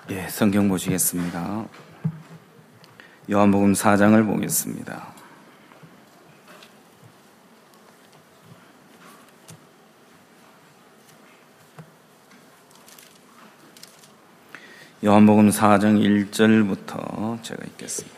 성경 보시겠습니다. 요한복음 4장을 보겠습니다. 요한복음 4장 1절부터 제가 읽겠습니다.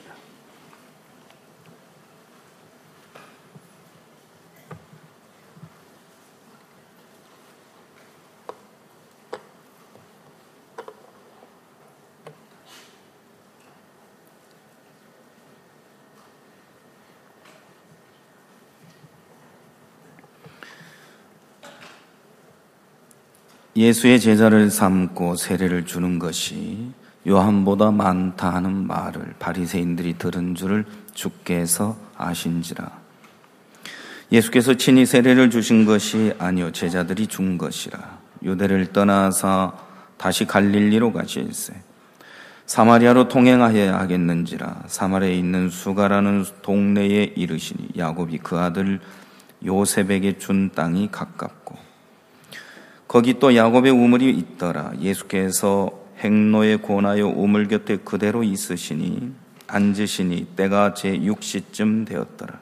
예수의 제자를 삼고 세례를 주는 것이 요한보다 많다 하는 말을 바리새인들이 들은 줄을 주께서 아신지라. 예수께서 친히 세례를 주신 것이 아니요 제자들이 준 것이라. 유대를 떠나서 다시 갈릴리로 가실새 사마리아로 통행하여야 하겠는지라. 사마리아에 있는 수가라는 동네에 이르시니 야곱이 그 아들 요셉에게 준 땅이 가깝고 거기 또 야곱의 우물이 있더라. 예수께서 행로에 권하여 우물 곁에 그대로 있으시니 앉으시니 때가 제6시쯤 되었더라.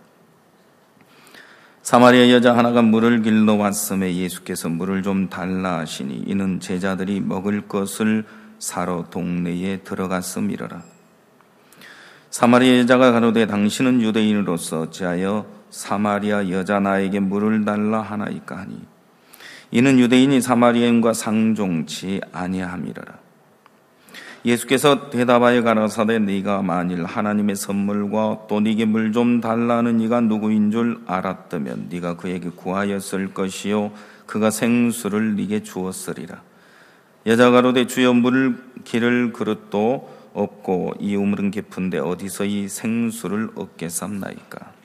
사마리아 여자 하나가 물을 길러 왔음에 예수께서 물을 좀 달라 하시니 이는 제자들이 먹을 것을 사러 동네에 들어갔음이러라. 사마리아 여자가 가로되 당신은 유대인으로서 어찌하여 사마리아 여자 나에게 물을 달라 하나이까 하니 이는 유대인이 사마리아인과 상종치 아니함이러라. 예수께서 대답하여 가라사대 네가 만일 하나님의 선물과 또 네게 물 좀 달라는 이가 누구인 줄 알았다면 네가 그에게 구하였을 것이요 그가 생수를 네게 주었으리라. 여자가 가로되 주여 물을 기를 그릇도 없고 이 우물은 깊은데 어디서 이 생수를 얻겠삼나이까.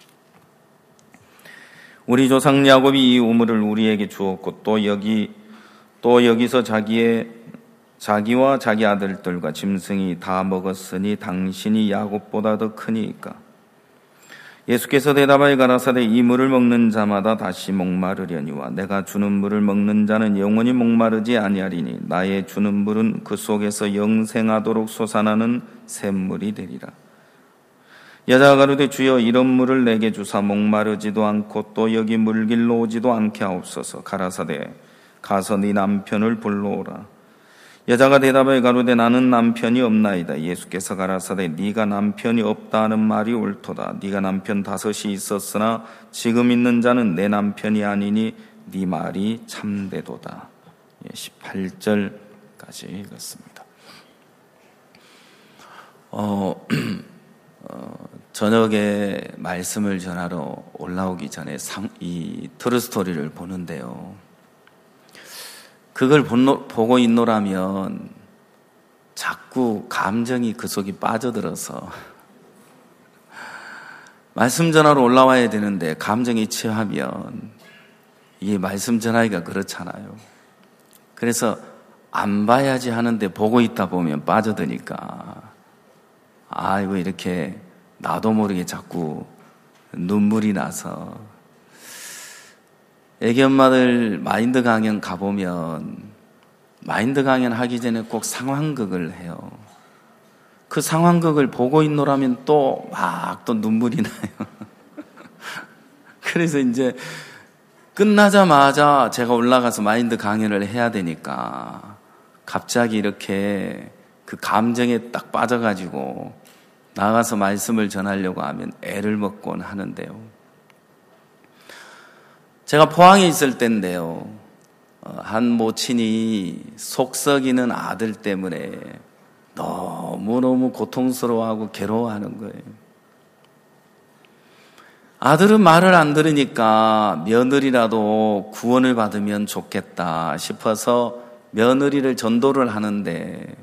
우리 조상 야곱이 이 우물을 우리에게 주었고 또 여기서 자기와 자기 아들들과 짐승이 다 먹었으니 당신이 야곱보다 더 크니까. 예수께서 대답하여 가라사대 이 물을 먹는 자마다 다시 목마르려니와 내가 주는 물을 먹는 자는 영원히 목마르지 아니하리니 나의 주는 물은 그 속에서 영생하도록 솟아나는 샘물이 되리라. 여자가 가로되 주여 이런 물을 내게 주사 목마르지도 않고 또 여기 물길로 오지도 않게 하옵소서. 가라사대 가서 네 남편을 불러오라. 여자가 대답하여 가로되 나는 남편이 없나이다. 예수께서 가라사대 네가 남편이 없다 하는 말이 옳도다. 네가 남편 5이 있었으나 지금 있는 자는 내 남편이 아니니 네 말이 참되도다. 18절까지 읽었습니다. 저녁에 말씀을 전하러 올라오기 전에 이 트루스토리를 보는데요. 그걸 보고 있노라면 자꾸 감정이 그 속에 빠져들어서 말씀 전하러 올라와야 되는데 감정이 취하면 이게 말씀 전하기가 그렇잖아요. 그래서 안 봐야지 하는데 보고 있다 보면 빠져드니까 아이고 이렇게 나도 모르게 자꾸 눈물이 나서 애기 엄마들 마인드 강연 가보면 마인드 강연 하기 전에 꼭 상황극을 해요. 그 상황극을 보고 있노라면 또 눈물이 나요. 그래서 이제 끝나자마자 제가 올라가서 마인드 강연을 해야 되니까 갑자기 이렇게 그 감정에 딱 빠져가지고 나가서 말씀을 전하려고 하면 애를 먹곤 하는데요. 제가 포항에 있을 때인데요. 한 모친이 속 썩이는 아들 때문에 너무너무 고통스러워하고 괴로워하는 거예요. 아들은 말을 안 들으니까 며느리라도 구원을 받으면 좋겠다 싶어서 며느리를 전도를 하는데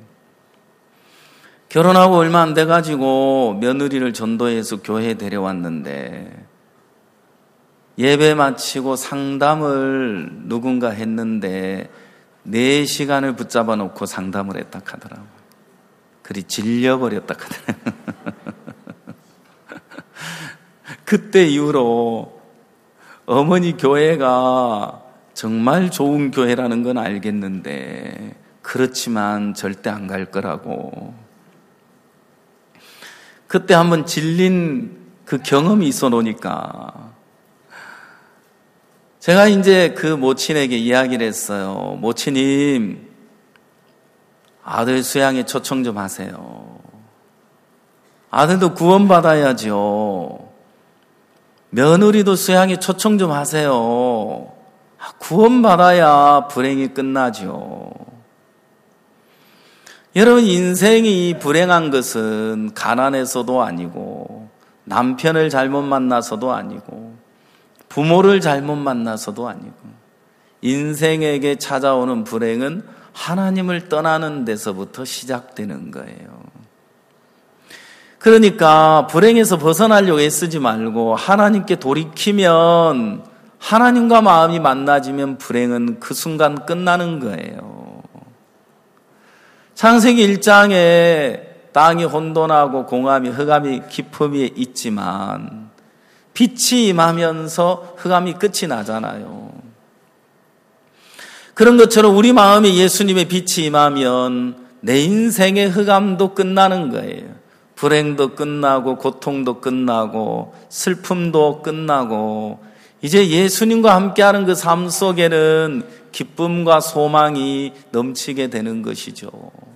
결혼하고 얼마 안 돼가지고 며느리를 전도해서 교회에 데려왔는데 예배 마치고 상담을 누군가 했는데 4시간을 붙잡아 놓고 상담을 했다 하더라고요. 그리 질려버렸다 하더라고요. 그때 이후로 어머니 교회가 정말 좋은 교회라는 건 알겠는데 그렇지만 절대 안 갈 거라고. 그때 한번 질린 그 경험이 있어 놓으니까 제가 이제 그 모친에게 이야기를 했어요. 모친님, 아들 수양에 초청 좀 하세요. 아들도 구원받아야죠. 며느리도 수양에 초청 좀 하세요. 구원받아야 불행이 끝나죠. 여러분, 인생이 불행한 것은 가난해서도 아니고, 남편을 잘못 만나서도 아니고, 부모를 잘못 만나서도 아니고, 인생에게 찾아오는 불행은 하나님을 떠나는 데서부터 시작되는 거예요. 그러니까 불행에서 벗어나려고 애쓰지 말고 하나님께 돌이키면, 하나님과 마음이 만나지면 불행은 그 순간 끝나는 거예요. 창세기 1장에 땅이 혼돈하고 공함이 흑암이 깊음이 있지만 빛이 임하면서 흑암이 끝이 나잖아요. 그런 것처럼 우리 마음에 예수님의 빛이 임하면 내 인생의 흑암도 끝나는 거예요. 불행도 끝나고 고통도 끝나고 슬픔도 끝나고 이제 예수님과 함께하는 그 삶 속에는 기쁨과 소망이 넘치게 되는 것이죠.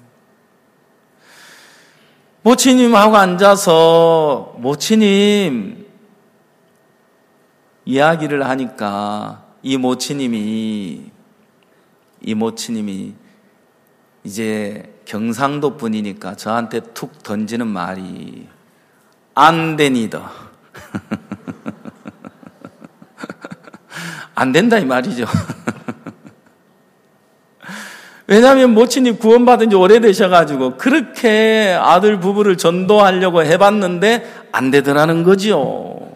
모치님하고 앉아서 모치님 이야기를 하니까 이 모치님이 이제 경상도 분이니까 저한테 툭 던지는 말이 안 되니다. 안 된다 이 말이죠. 왜냐하면 모친이 구원받은 지 오래되셔가지고 그렇게 아들 부부를 전도하려고 해봤는데 안 되더라는 거죠.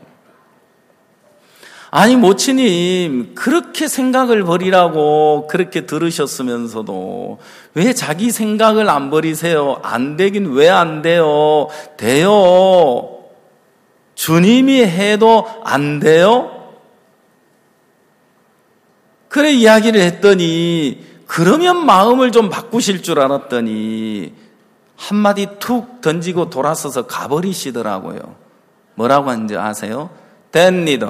아니 모친님 그렇게 생각을 버리라고 그렇게 들으셨으면서도 왜 자기 생각을 안 버리세요? 안 되긴 왜 안 돼요? 돼요. 주님이 해도 안 돼요? 그래 이야기를 했더니 그러면 마음을 좀 바꾸실 줄 알았더니 한마디 툭 던지고 돌아서서 가버리시더라고요. 뭐라고 하는지 아세요? 됩니다.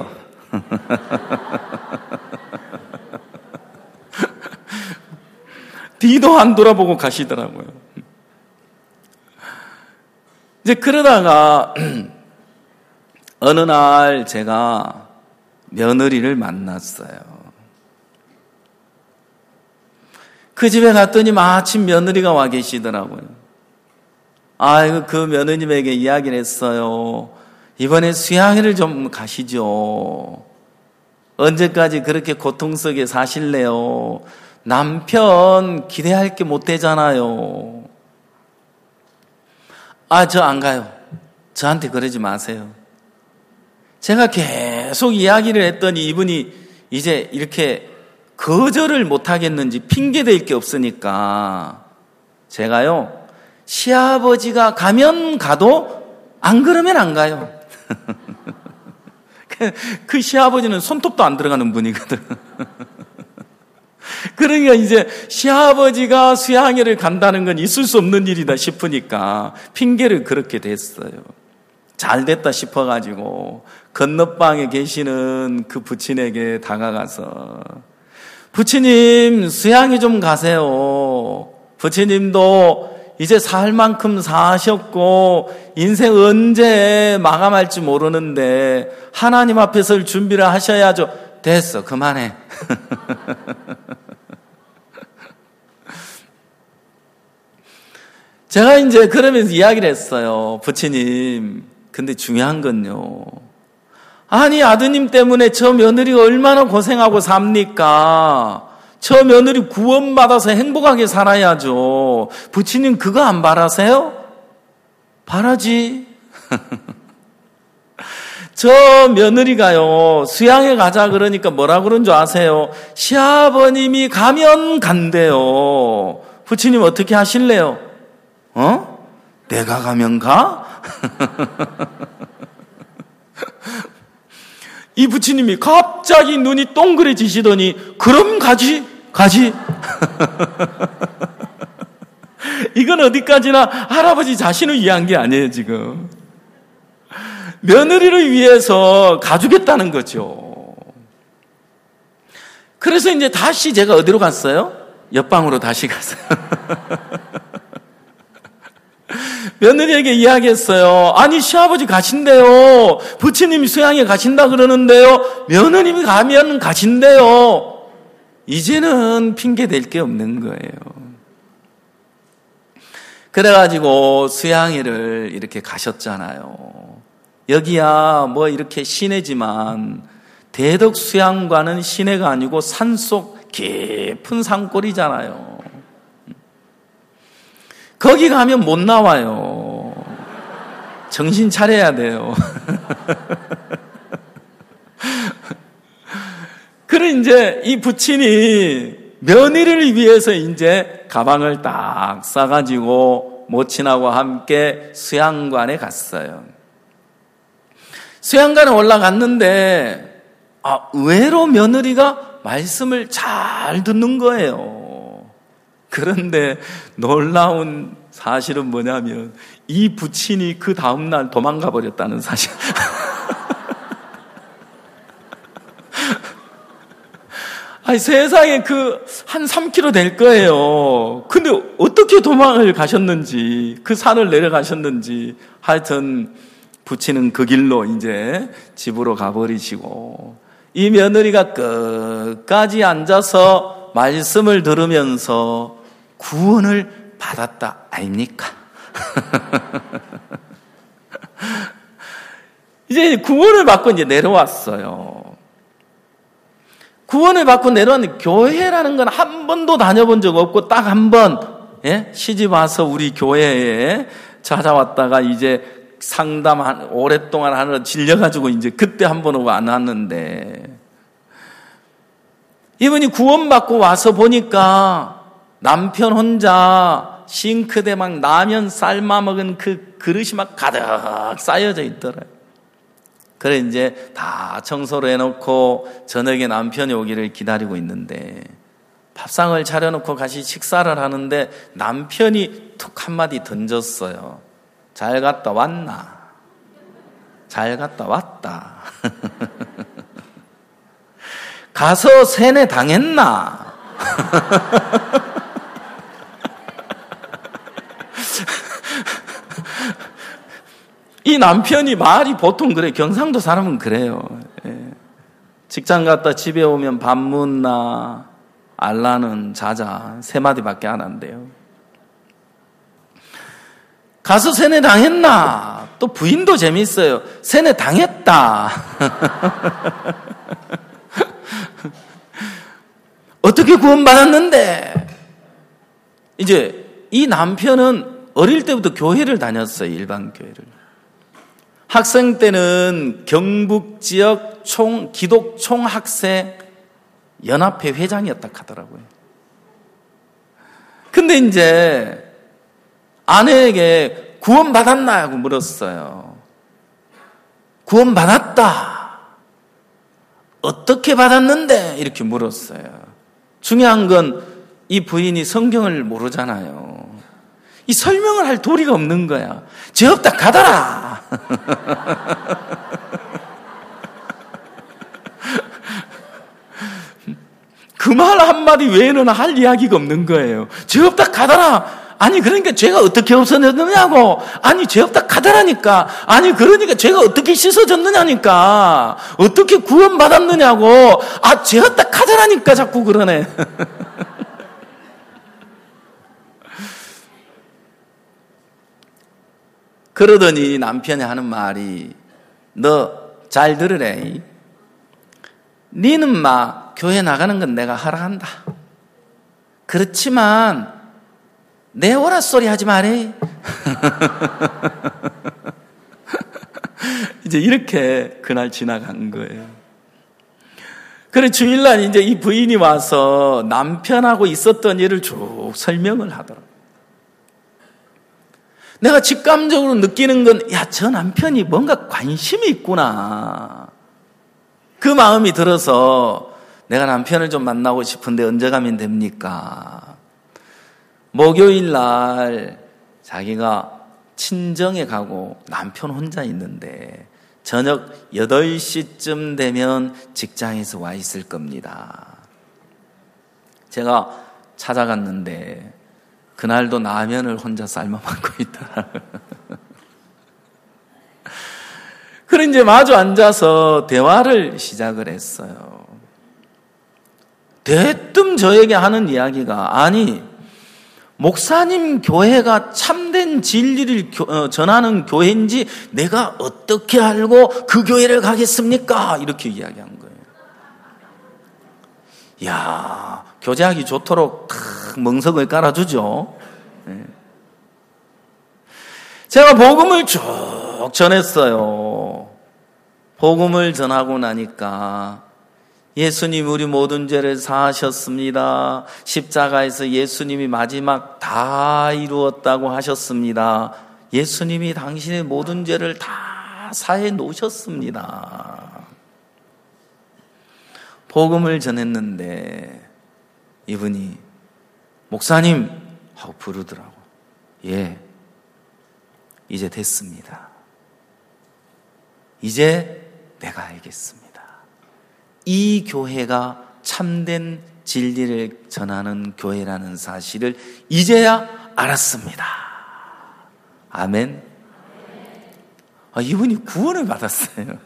뒤도 안 돌아보고 가시더라고요. 이제 그러다가 어느 날 제가 며느리를 만났어요. 그 집에 갔더니 마침 며느리가 와 계시더라고요. 아이고, 그 며느님에게 이야기를 했어요. 이번에 수양회를 좀 가시죠. 언제까지 그렇게 고통 속에 사실래요? 남편 기대할 게 못 되잖아요. 저 안 가요. 저한테 그러지 마세요. 제가 계속 이야기를 했더니 이분이 이제 이렇게 거절을 못 하겠는지 핑계댈 게 없으니까 제가요, 시아버지가 가면 가도 안 그러면 안 가요. 그 시아버지는 손톱도 안 들어가는 분이거든. 그러니까 이제 시아버지가 수양회를 간다는 건 있을 수 없는 일이다 싶으니까 핑계를 그렇게 댔어요. 잘 됐다 싶어가지고 건너방에 계시는 그 부친에게 다가가서 부치님 수양회 좀 가세요. 부치님도 이제 살 만큼 사셨고 인생 언제 마감할지 모르는데 하나님 앞에 설 준비를 하셔야죠. 됐어, 그만해. 제가 이제 그러면서 이야기를 했어요. 부치님, 근데 중요한 건요, 아니 아드님 때문에 저 며느리가 얼마나 고생하고 삽니까? 저 며느리 구원받아서 행복하게 살아야죠. 부치님 그거 안 바라세요? 바라지. 저 며느리가요, 수양회 가자 그러니까 뭐라 그런 줄 아세요? 시아버님이 가면 간대요. 부치님 어떻게 하실래요? 내가 가면 가? 이 부치님이 갑자기 눈이 동그래지시더니 그럼 가지. 이건 어디까지나 할아버지 자신을 위한 게 아니에요, 지금. 며느리를 위해서 가주겠다는 거죠. 그래서 이제 다시 제가 어디로 갔어요? 옆방으로 다시 갔어요. 며느리에게 이야기했어요. 아니, 시아버지 가신대요. 부처님이 수양에 가신다 그러는데요. 며느님이 가면 가신대요. 이제는 핑계 댈 게 없는 거예요. 그래가지고 수양회를 이렇게 가셨잖아요. 여기야 뭐 이렇게 시내지만 대덕 수양관은 시내가 아니고 산속 깊은 산골이잖아요. 거기 가면 못 나와요. 정신 차려야 돼요. 그래 이제 이 부친이 며느리를 위해서 이제 가방을 딱 싸가지고 모친하고 함께 수양관에 갔어요. 수양관에 올라갔는데 의외로 며느리가 말씀을 잘 듣는 거예요. 그런데 놀라운 사실은 뭐냐면 이 부친이 그 다음날 도망가 버렸다는 사실. 아니, 세상에 한 3km 될 거예요. 근데 어떻게 도망을 가셨는지, 그 산을 내려가셨는지, 하여튼, 부친은 그 길로 이제 집으로 가버리시고, 이 며느리가 끝까지 앉아서 말씀을 들으면서 구원을 받았다, 아닙니까? 이제 구원을 받고 이제 내려왔어요. 구원을 받고 내려왔는데 교회라는 건 한 번도 다녀본 적 없고 딱 한 번 시집 와서 우리 교회에 찾아왔다가 이제 상담 오랫동안 하느라 질려가지고 이제 그때 한 번은 안 왔는데 이분이 구원받고 와서 보니까 남편 혼자 싱크대 막 라면 삶아 먹은 그 그릇이 막 가득 쌓여져 있더래요. 그래 이제 다 청소를 해놓고 저녁에 남편이 오기를 기다리고 있는데 밥상을 차려놓고 같이 식사를 하는데 남편이 툭 한마디 던졌어요. 잘 갔다 왔나? 잘 갔다 왔다. 가서 세뇌 당했나? 이 남편이 말이 보통 그래. 경상도 사람은 그래요. 직장 갔다 집에 오면 밥 묻나 알라는 자자 3마디밖에 안 한대요. 가서 세뇌 당했나? 또 부인도 재밌어요. 세뇌 당했다. 어떻게 구원받았는데? 이제 이 남편은 어릴 때부터 교회를 다녔어요. 일반 교회를. 학생 때는 경북 지역 기독 총학생 연합회 회장이었다 하더라고요. 근데 이제 아내에게 구원받았나 하고 물었어요. 구원받았다. 어떻게 받았는데? 이렇게 물었어요. 중요한 건 이 부인이 성경을 모르잖아요. 이 설명을 할 도리가 없는 거야. 죄 없다 가더라. 그 말 한마디 외에는 할 이야기가 없는 거예요. 죄 없다 가더라. 아니 그러니까 죄가 어떻게 없어졌느냐고. 아니 죄 없다 가더라니까. 아니 그러니까 죄가 어떻게 씻어졌느냐니까. 어떻게 구원받았느냐고. 아 죄 없다 가더라니까 자꾸 그러네. 그러더니 남편이 하는 말이 너 잘 들으래. 니는 막 교회 나가는 건 내가 허락한다. 그렇지만 내 오라 소리 하지 마래. 이제 이렇게 그날 지나간 거예요. 그래 주일날 이제 이 부인이 와서 남편하고 있었던 일을 쭉 설명을 하더라고요. 내가 직감적으로 느끼는 건, 야, 저 남편이 뭔가 관심이 있구나. 그 마음이 들어서 내가 남편을 좀 만나고 싶은데 언제 가면 됩니까? 목요일 날 자기가 친정에 가고 남편 혼자 있는데 저녁 8시쯤 되면 직장에서 와 있을 겁니다. 제가 찾아갔는데 그날도 라면을 혼자 삶아 먹고 있더라고요. 그래 이제 마주 앉아서 대화를 시작을 했어요. 대뜸 저에게 하는 이야기가, 아니 목사님 교회가 참된 진리를 전하는 교회인지 내가 어떻게 알고 그 교회를 가겠습니까? 이렇게 이야기한 거예요. 이야, 교제하기 좋도록 탁 멍석을 깔아주죠. 네. 제가 복음을 쭉 전했어요. 복음을 전하고 나니까 예수님 우리 모든 죄를 사하셨습니다. 십자가에서 예수님이 마지막 다 이루었다고 하셨습니다. 예수님이 당신의 모든 죄를 다 사해 놓으셨습니다. 복음을 전했는데 이분이 목사님 하고 부르더라고. 예, 이제 됐습니다. 이제 내가 알겠습니다. 이 교회가 참된 진리를 전하는 교회라는 사실을 이제야 알았습니다. 아멘. 이분이 구원을 받았어요.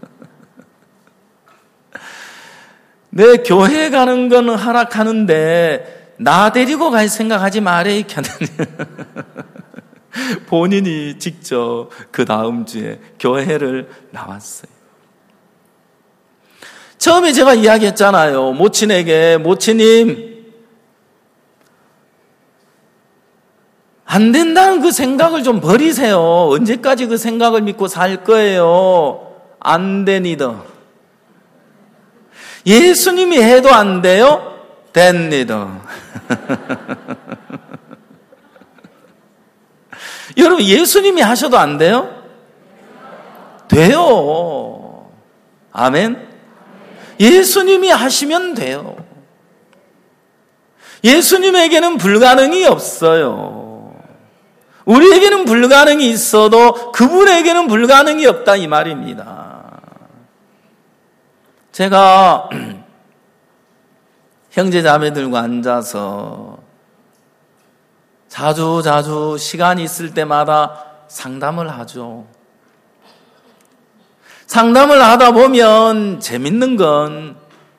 내 교회 가는 건 허락하는데 나 데리고 갈 생각하지 말아야 본인이 직접 그 다음 주에 교회를 나왔어요. 처음에 제가 이야기했잖아요. 모친에게, 모친님, 안 된다는 그 생각을 좀 버리세요. 언제까지 그 생각을 믿고 살 거예요? 안 되니더. 예수님이 해도 안 돼요? 됩니다. 여러분, 예수님이 하셔도 안 돼요? 돼요. 아멘. 예수님이 하시면 돼요. 예수님에게는 불가능이 없어요. 우리에게는 불가능이 있어도 그분에게는 불가능이 없다 이 말입니다. 제가 형제자매들과 앉아서 자주 시간이 있을 때마다 상담을 하죠. 상담을 하다 보면 재밌는 건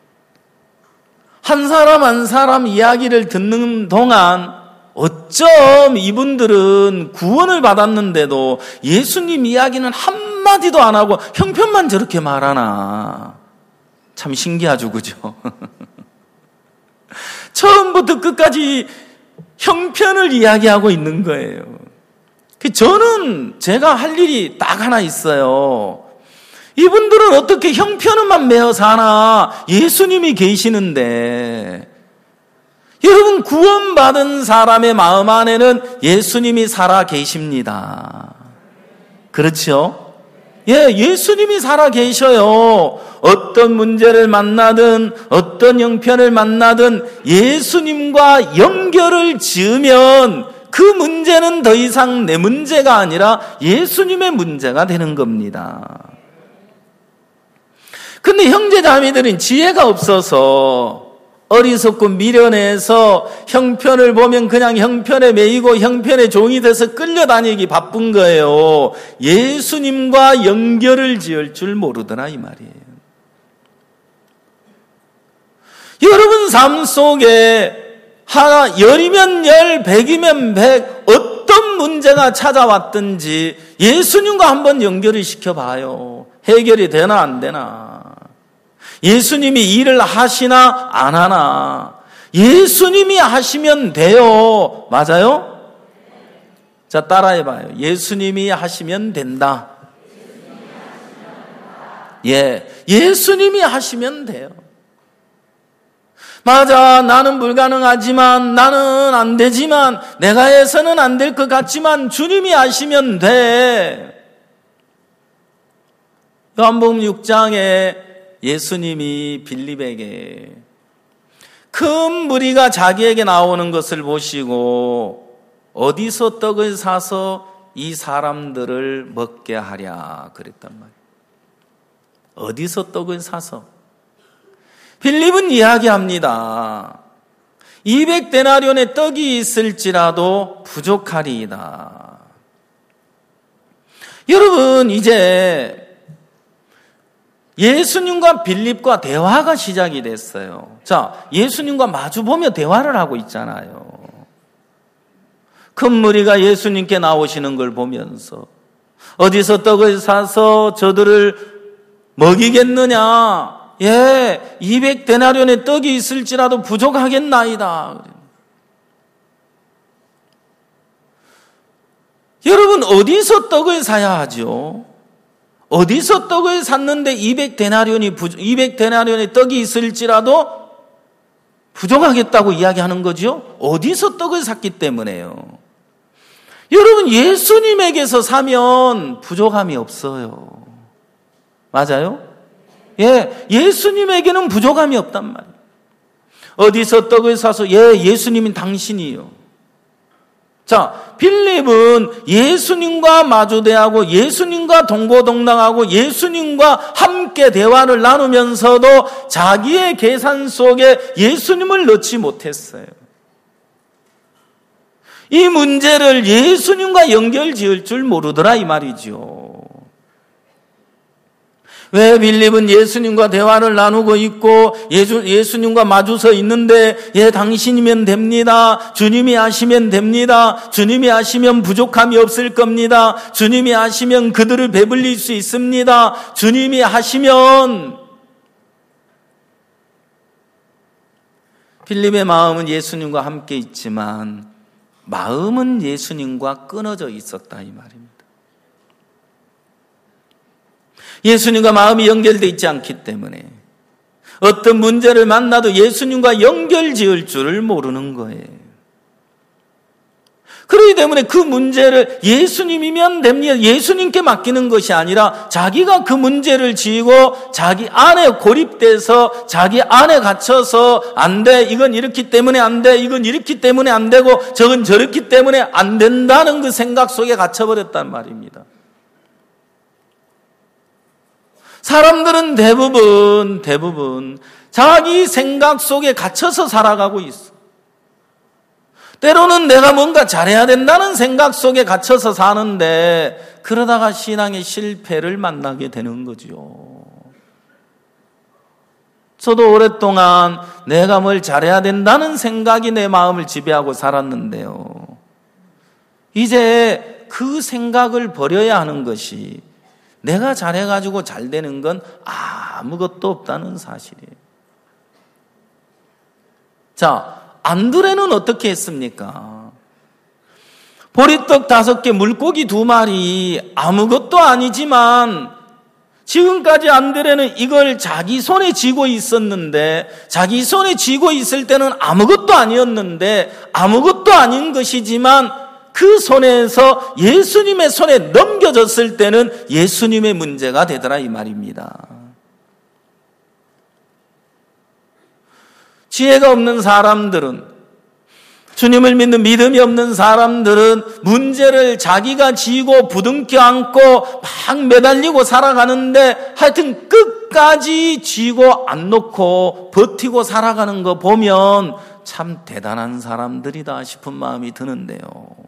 한 사람 한 사람 이야기를 듣는 동안 어쩜 이분들은 구원을 받았는데도 예수님 이야기는 한마디도 안 하고 형편만 저렇게 말하나. 참 신기하죠, 그죠? 처음부터 끝까지 형편을 이야기하고 있는 거예요. 저는 제가 할 일이 딱 하나 있어요. 이분들은 어떻게 형편만 메어 사나? 예수님이 계시는데. 여러분, 구원받은 사람의 마음 안에는 예수님이 살아 계십니다. 그렇죠? 예, 예수님이 살아 계셔요. 어떤 문제를 만나든 어떤 형편을 만나든 예수님과 연결을 지으면 그 문제는 더 이상 내 문제가 아니라 예수님의 문제가 되는 겁니다. 근데 형제자매들은 지혜가 없어서 어리석고 미련해서 형편을 보면 그냥 형편에 매이고 형편의 종이 돼서 끌려다니기 바쁜 거예요. 예수님과 연결을 지을 줄 모르더라 이 말이에요. 여러분 삶 속에 하나 열이면 열, 백이면 백 어떤 문제가 찾아왔든지 예수님과 한번 연결을 시켜봐요. 해결이 되나 안 되나. 예수님이 일을 하시나 안 하나. 예수님이 하시면 돼요. 맞아요? 자, 따라해봐요. 예수님이 하시면 된다. 예, 예수님이 하시면 돼요. 맞아, 나는 불가능하지만, 나는 안 되지만, 내가 해서는 안 될 것 같지만 주님이 하시면 돼. 요한복음 6장에 예수님이 빌립에게 큰 무리가 자기에게 나오는 것을 보시고 어디서 떡을 사서 이 사람들을 먹게 하랴 그랬단 말이에요. 어디서 떡을 사서. 빌립은 이야기합니다. 200데나리온의 떡이 있을지라도 부족하리이다. 여러분, 이제 예수님과 빌립과 대화가 시작이 됐어요. 자, 예수님과 마주보며 대화를 하고 있잖아요. 큰 무리가 예수님께 나오시는 걸 보면서 어디서 떡을 사서 저들을 먹이겠느냐? 예, 200데나리온의 떡이 있을지라도 부족하겠나이다. 여러분, 어디서 떡을 사야 하죠? 어디서 떡을 샀는데 200데나리온의 떡이 있을지라도 부족하겠다고 이야기하는 거죠? 어디서 떡을 샀기 때문에요. 여러분, 예수님에게서 사면 부족함이 없어요. 맞아요? 예, 예수님에게는 부족함이 없단 말이에요. 어디서 떡을 사서 예수님인 당신이요. 자, 빌립은 예수님과 마주대하고 예수님과 동고동락하고 예수님과 함께 대화를 나누면서도 자기의 계산 속에 예수님을 넣지 못했어요. 이 문제를 예수님과 연결지을 줄 모르더라 이 말이죠. 왜 빌립은 예수님과 대화를 나누고 있고 예수님과 마주서 있는데 당신이면 됩니다. 주님이 하시면 됩니다. 주님이 하시면 부족함이 없을 겁니다. 주님이 하시면 그들을 배불릴 수 있습니다. 주님이 하시면. 빌립의 마음은 예수님과 함께 있지만 마음은 예수님과 끊어져 있었다 이 말입니다. 예수님과 마음이 연결되어 있지 않기 때문에 어떤 문제를 만나도 예수님과 연결지을 줄을 모르는 거예요. 그렇기 때문에 그 문제를 예수님이면 됩니다. 예수님께 맡기는 것이 아니라 자기가 그 문제를 지고 자기 안에 고립돼서 자기 안에 갇혀서 안 돼, 이건 이렇기 때문에 안 돼, 이건 이렇기 때문에 안 되고 저건 저렇기 때문에 안 된다는 그 생각 속에 갇혀버렸단 말입니다. 사람들은 대부분 자기 생각 속에 갇혀서 살아가고 있어. 때로는 내가 뭔가 잘해야 된다는 생각 속에 갇혀서 사는데 그러다가 신앙의 실패를 만나게 되는 거죠. 저도 오랫동안 내가 뭘 잘해야 된다는 생각이 내 마음을 지배하고 살았는데요. 이제 그 생각을 버려야 하는 것이 내가 잘해가지고 잘 되는 건 아무것도 없다는 사실이에요. 자, 안드레는 어떻게 했습니까? 보리떡 5개, 물고기 2마리, 아무것도 아니지만 지금까지 안드레는 이걸 자기 손에 쥐고 있었는데 자기 손에 쥐고 있을 때는 아무것도 아니었는데 아무것도 아닌 것이지만 그 손에서 예수님의 손에 넘겨졌을 때는 예수님의 문제가 되더라 이 말입니다. 지혜가 없는 사람들은, 주님을 믿는 믿음이 없는 사람들은 문제를 자기가 지고 부둥켜 안고 막 매달리고 살아가는데 하여튼 끝까지 쥐고 안 놓고 버티고 살아가는 거 보면 참 대단한 사람들이다 싶은 마음이 드는데요.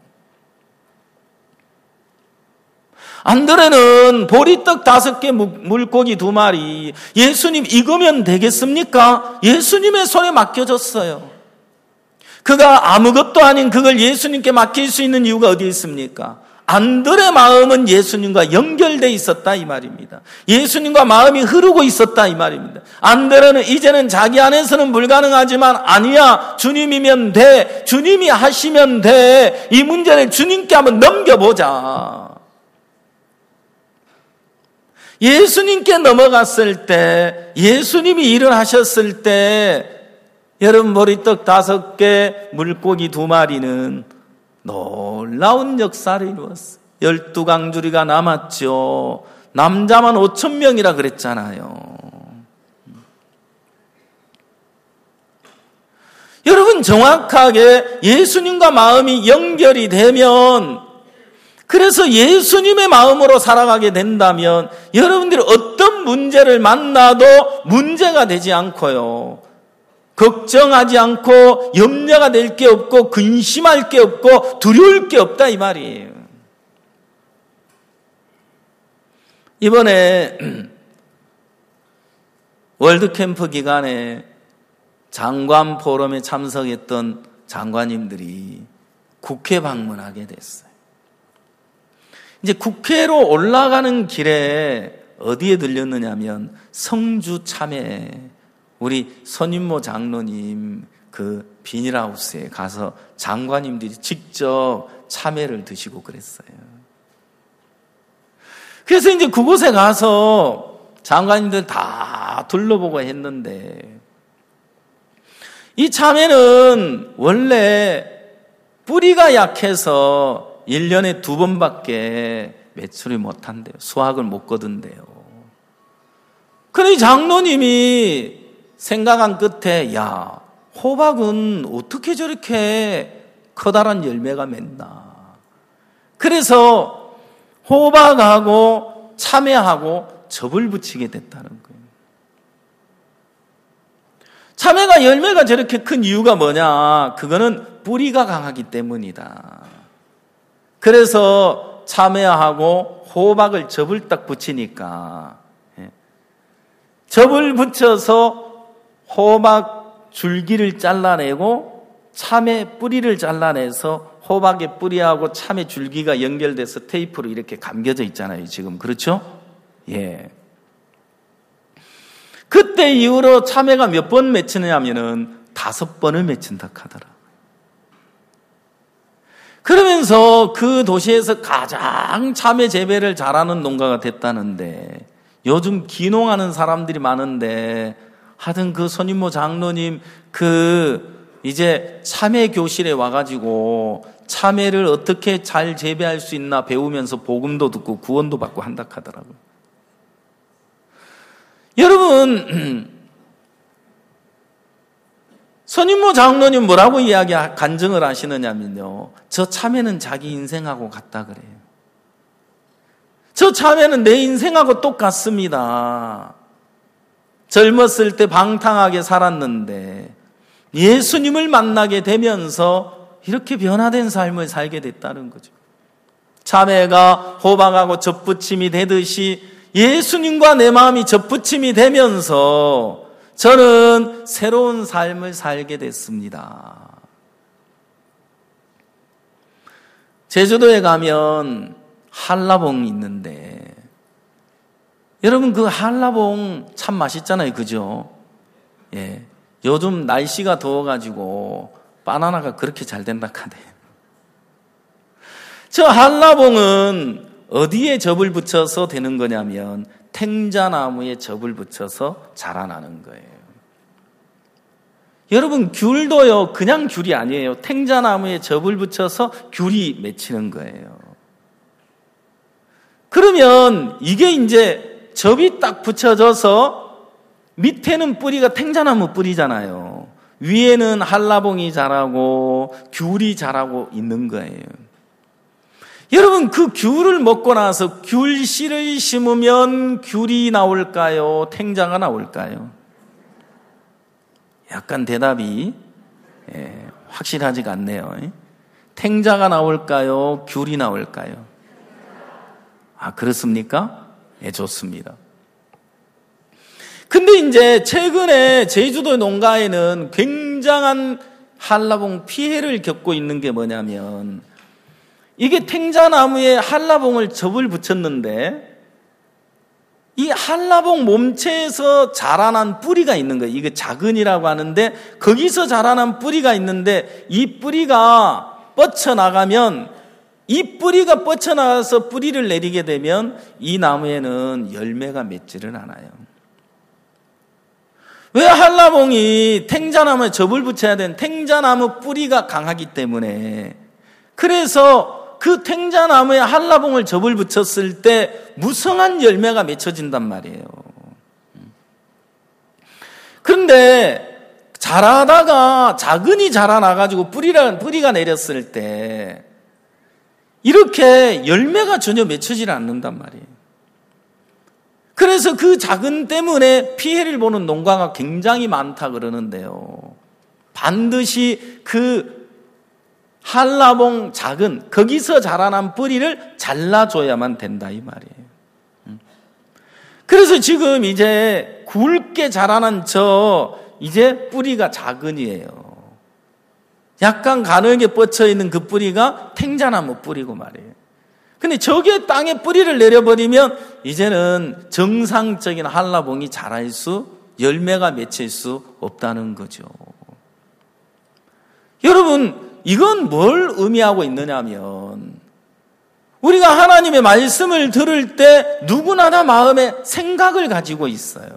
안드레는 보리떡 5개, 물고기 2마리, 예수님 이거면 되겠습니까? 예수님의 손에 맡겨졌어요. 그가 아무것도 아닌 그걸 예수님께 맡길 수 있는 이유가 어디에 있습니까? 안드레의 마음은 예수님과 연결되어 있었다 이 말입니다. 예수님과 마음이 흐르고 있었다 이 말입니다. 안드레는 이제는 자기 안에서는 불가능하지만 아니야, 주님이면 돼, 주님이 하시면 돼, 이 문제를 주님께 한번 넘겨보자. 예수님께 넘어갔을 때, 예수님이 일을 하셨을 때 여러분 보리떡 5개, 물고기 2마리는 놀라운 역사를 이루었어요. 12강주리가 남았죠. 남자만 5,000명이라 그랬잖아요. 여러분, 정확하게 예수님과 마음이 연결이 되면, 그래서 예수님의 마음으로 살아가게 된다면 여러분들이 어떤 문제를 만나도 문제가 되지 않고요, 걱정하지 않고 염려가 될 게 없고 근심할 게 없고 두려울 게 없다, 이 말이에요. 이번에 월드캠프 기간에 장관 포럼에 참석했던 장관님들이 국회 방문하게 됐어요. 이제 국회로 올라가는 길에 어디에 들렸느냐면 성주 참외, 우리 선임모 장로님 그 비닐하우스에 가서 장관님들이 직접 참외를 드시고 그랬어요. 그래서 이제 그곳에 가서 장관님들 다 둘러보고 했는데, 이 참외는 원래 뿌리가 약해서 1년에 2번밖에 매출이 못한대요. 수확을 못 거둔대요. 그래 장로님이 생각한 끝에, 야, 호박은 어떻게 저렇게 커다란 열매가 맺나. 그래서 호박하고 참외하고 접을 붙이게 됐다는 거예요. 참외가 열매가 저렇게 큰 이유가 뭐냐? 그거는 뿌리가 강하기 때문이다. 그래서 참외하고 호박을 접을 딱 붙이니까, 접을 붙여서 호박 줄기를 잘라내고 참외 뿌리를 잘라내서 호박의 뿌리하고 참외 줄기가 연결돼서 테이프로 이렇게 감겨져 있잖아요, 지금. 그렇죠? 예. 그때 이후로 참외가 몇 번 맺히느냐면은 5번을 맺힌다 하더라. 그러면서 그 도시에서 가장 참외 재배를 잘하는 농가가 됐다는데, 요즘 기농하는 사람들이 많은데, 하여튼 그 선임모 장로님 이제 참외 교실에 와가지고 참외를 어떻게 잘 재배할 수 있나 배우면서 복음도 듣고 구원도 받고 한다 하더라고요. 여러분, 선임모 장로님 뭐라고 간증을 하시느냐면요, 저 참외는 자기 인생하고 같다 그래요. 저 참외는 내 인생하고 똑같습니다. 젊었을 때 방탕하게 살았는데 예수님을 만나게 되면서 이렇게 변화된 삶을 살게 됐다는 거죠. 참외가 호박하고 접붙임이 되듯이 예수님과 내 마음이 접붙임이 되면서 저는 새로운 삶을 살게 됐습니다. 제주도에 가면 한라봉이 있는데, 여러분 그 한라봉 참 맛있잖아요, 그죠? 예. 요즘 날씨가 더워가지고 바나나가 그렇게 잘 된다 하네요. 저 한라봉은 어디에 접을 붙여서 되는 거냐면 탱자나무에 접을 붙여서 자라나는 거예요. 여러분 귤도요, 그냥 귤이 아니에요. 탱자나무에 접을 붙여서 귤이 맺히는 거예요. 그러면 이게 이제 접이 딱 붙여져서 밑에는 뿌리가 탱자나무 뿌리잖아요. 위에는 한라봉이 자라고 귤이 자라고 있는 거예요. 여러분 그 귤을 먹고 나서 귤씨를 심으면 귤이 나올까요? 탱자가 나올까요? 약간 대답이 확실하지가 않네요. 탱자가 나올까요? 귤이 나올까요? 아, 그렇습니까? 예, 좋습니다. 근데 이제 최근에 제주도 농가에는 굉장한 한라봉 피해를 겪고 있는 게 뭐냐면, 이게 탱자나무에 한라봉을 접을 붙였는데 이 한라봉 몸체에서 자라난 뿌리가 있는 거예요. 이게 자근이라고 하는데, 거기서 자라난 뿌리가 있는데 이 뿌리가 뻗쳐나가면, 이 뿌리가 뻗쳐나가서 뿌리를 내리게 되면 이 나무에는 열매가 맺지를 않아요. 왜? 한라봉이 탱자나무에 접을 붙여야 되는 탱자나무 뿌리가 강하기 때문에. 그래서 그 탱자나무에 한라봉을 접을 붙였을 때 무성한 열매가 맺혀진단 말이에요. 그런데 자라다가 자근이 자라나가지고 뿌리가 내렸을 때 이렇게 열매가 전혀 맺혀지지 않는단 말이에요. 그래서 그 자근 때문에 피해를 보는 농가가 굉장히 많다 그러는데요. 반드시 그 한라봉 자근, 거기서 자라난 뿌리를 잘라줘야만 된다 이 말이에요. 그래서 지금 이제 굵게 자라난 이제 뿌리가 자근이에요. 약간 가늘게 뻗쳐있는 그 뿌리가 탱자나무 뿌리고 말이에요. 근데 저게 땅에 뿌리를 내려버리면 이제는 정상적인 한라봉이 열매가 맺힐 수 없다는 거죠. 여러분, 이건 뭘 의미하고 있느냐면 우리가 하나님의 말씀을 들을 때 누구나 다 마음에 생각을 가지고 있어요.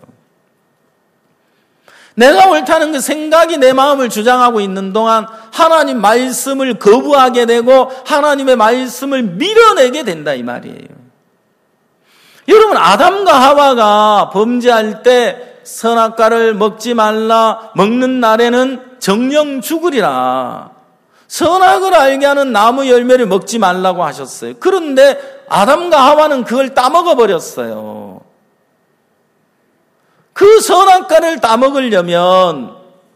내가 옳다는 그 생각이 내 마음을 주장하고 있는 동안 하나님 말씀을 거부하게 되고 하나님의 말씀을 밀어내게 된다 이 말이에요. 여러분, 아담과 하와가 범죄할 때 선악과를 먹지 말라, 먹는 날에는 정령 죽으리라, 선악을 알게 하는 나무 열매를 먹지 말라고 하셨어요. 그런데 아담과 하와는 그걸 따먹어 버렸어요. 그 선악과를 따먹으려면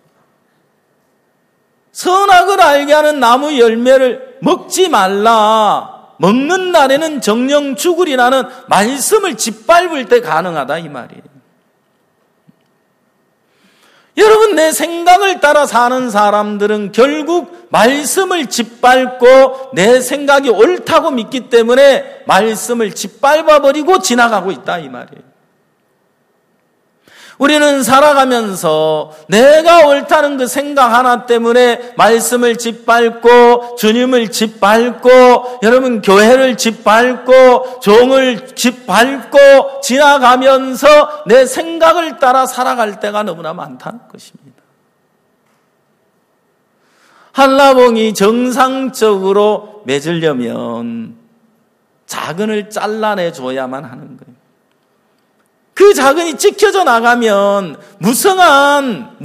선악을 알게 하는 나무 열매를 먹지 말라, 먹는 날에는 정령 죽으리라는 말씀을 짓밟을 때 가능하다 이 말이에요. 여러분, 내 생각을 따라 사는 사람들은 결국 말씀을 짓밟고 내 생각이 옳다고 믿기 때문에 말씀을 짓밟아버리고 지나가고 있다 이 말이에요. 우리는 살아가면서 내가 옳다는 그 생각 하나 때문에 말씀을 짓밟고 주님을 짓밟고 여러분 교회를 짓밟고 종을 짓밟고 지나가면서 내 생각을 따라 살아갈 때가 너무나 많다는 것입니다. 한라봉이 정상적으로 맺으려면 자근을 잘라내줘야만 하는 거예요. 그 자근이 찢겨져 나가면 무성한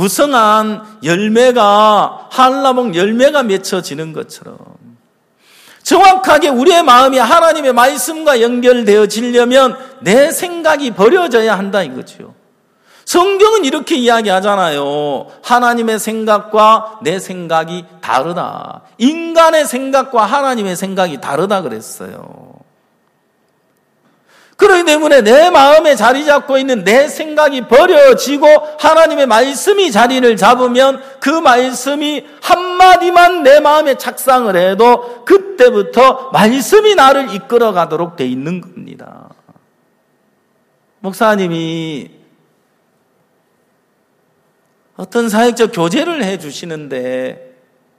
열매가, 한라봉 열매가 맺혀지는 것처럼 정확하게 우리의 마음이 하나님의 말씀과 연결되어지려면 내 생각이 버려져야 한다 이거죠. 성경은 이렇게 이야기하잖아요. 하나님의 생각과 내 생각이 다르다. 인간의 생각과 하나님의 생각이 다르다 그랬어요. 그렇기 때문에 내 마음에 자리 잡고 있는 내 생각이 버려지고 하나님의 말씀이 자리를 잡으면 그 말씀이 한마디만 내 마음에 착상을 해도 그때부터 말씀이 나를 이끌어 가도록 돼 있는 겁니다. 목사님이 어떤 사역적 교제를 해 주시는데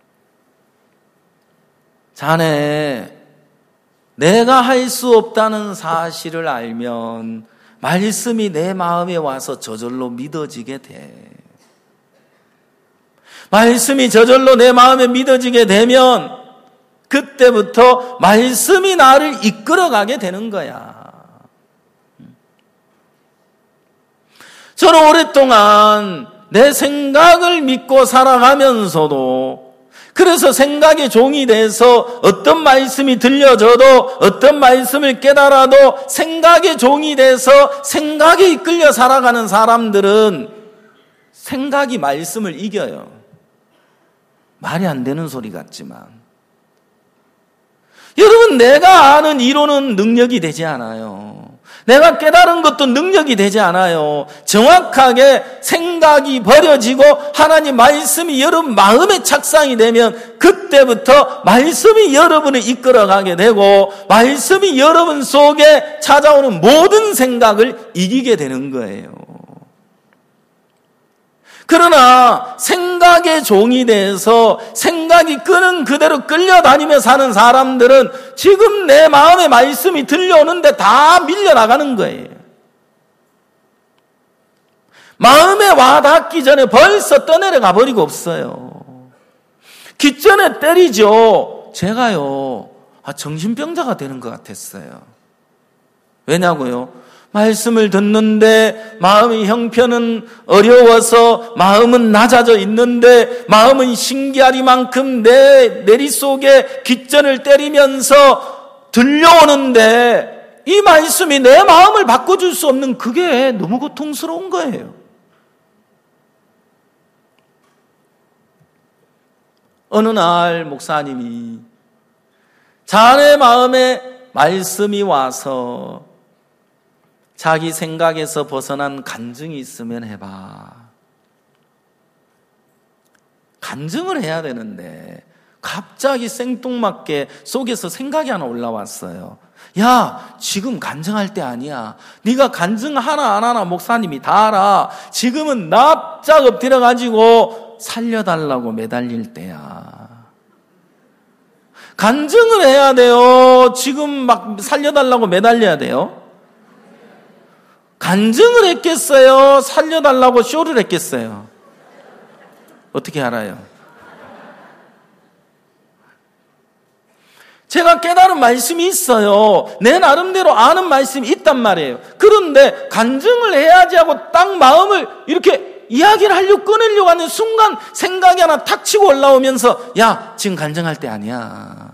자네 내가 할 수 없다는 사실을 알면 말씀이 내 마음에 와서 저절로 믿어지게 돼. 말씀이 저절로 내 마음에 믿어지게 되면 그때부터 말씀이 나를 이끌어가게 되는 거야. 저는 오랫동안 내 생각을 믿고 살아가면서도 그래서 생각의 종이 돼서 어떤 말씀이 들려져도 어떤 말씀을 깨달아도 생각의 종이 돼서 생각에 이끌려 살아가는 사람들은 생각이 말씀을 이겨요. 말이 안 되는 소리 같지만 여러분, 내가 아는 이론은 능력이 되지 않아요. 내가 깨달은 것도 능력이 되지 않아요. 정확하게 생각이 버려지고 하나님 말씀이 여러분 마음에 착상이 되면 그때부터 말씀이 여러분을 이끌어가게 되고 말씀이 여러분 속에 찾아오는 모든 생각을 이기게 되는 거예요. 그러나 생각의 종이 돼서 생각이 끄는 그대로 끌려다니며 사는 사람들은 지금 내 마음의 말씀이 들려오는데 다 밀려나가는 거예요. 마음에 와닿기 전에 벌써 떠내려가 버리고 없어요. 기전에 때리죠. 제가요, 정신병자가 되는 것 같았어요. 왜냐고요? 말씀을 듣는데 마음의 형편은 어려워서 마음은 낮아져 있는데 마음은 신기하리만큼 내 내리 속에 귓전을 때리면서 들려오는데 이 말씀이 내 마음을 바꿔줄 수 없는 그게 너무 고통스러운 거예요. 어느 날 목사님이 자네 마음에 말씀이 와서 자기 생각에서 벗어난 간증이 있으면 해봐. 간증을 해야 되는데 갑자기 생뚱맞게 속에서 생각이 하나 올라왔어요. 야, 지금 간증할 때 아니야. 네가 간증 하나 안 하나 목사님이 다 알아. 지금은 납작 엎드려가지고 살려달라고 매달릴 때야. 간증을 해야 돼요. 지금 막 살려달라고 매달려야 돼요. 간증을 했겠어요? 살려달라고 쇼를 했겠어요? 어떻게 알아요? 제가 깨달은 말씀이 있어요. 내 나름대로 아는 말씀이 있단 말이에요. 그런데 간증을 해야지 하고 딱 마음을 이렇게 이야기를 하려고 끊으려고 하는 순간 생각이 하나 탁 치고 올라오면서 야, 지금 간증할 때 아니야.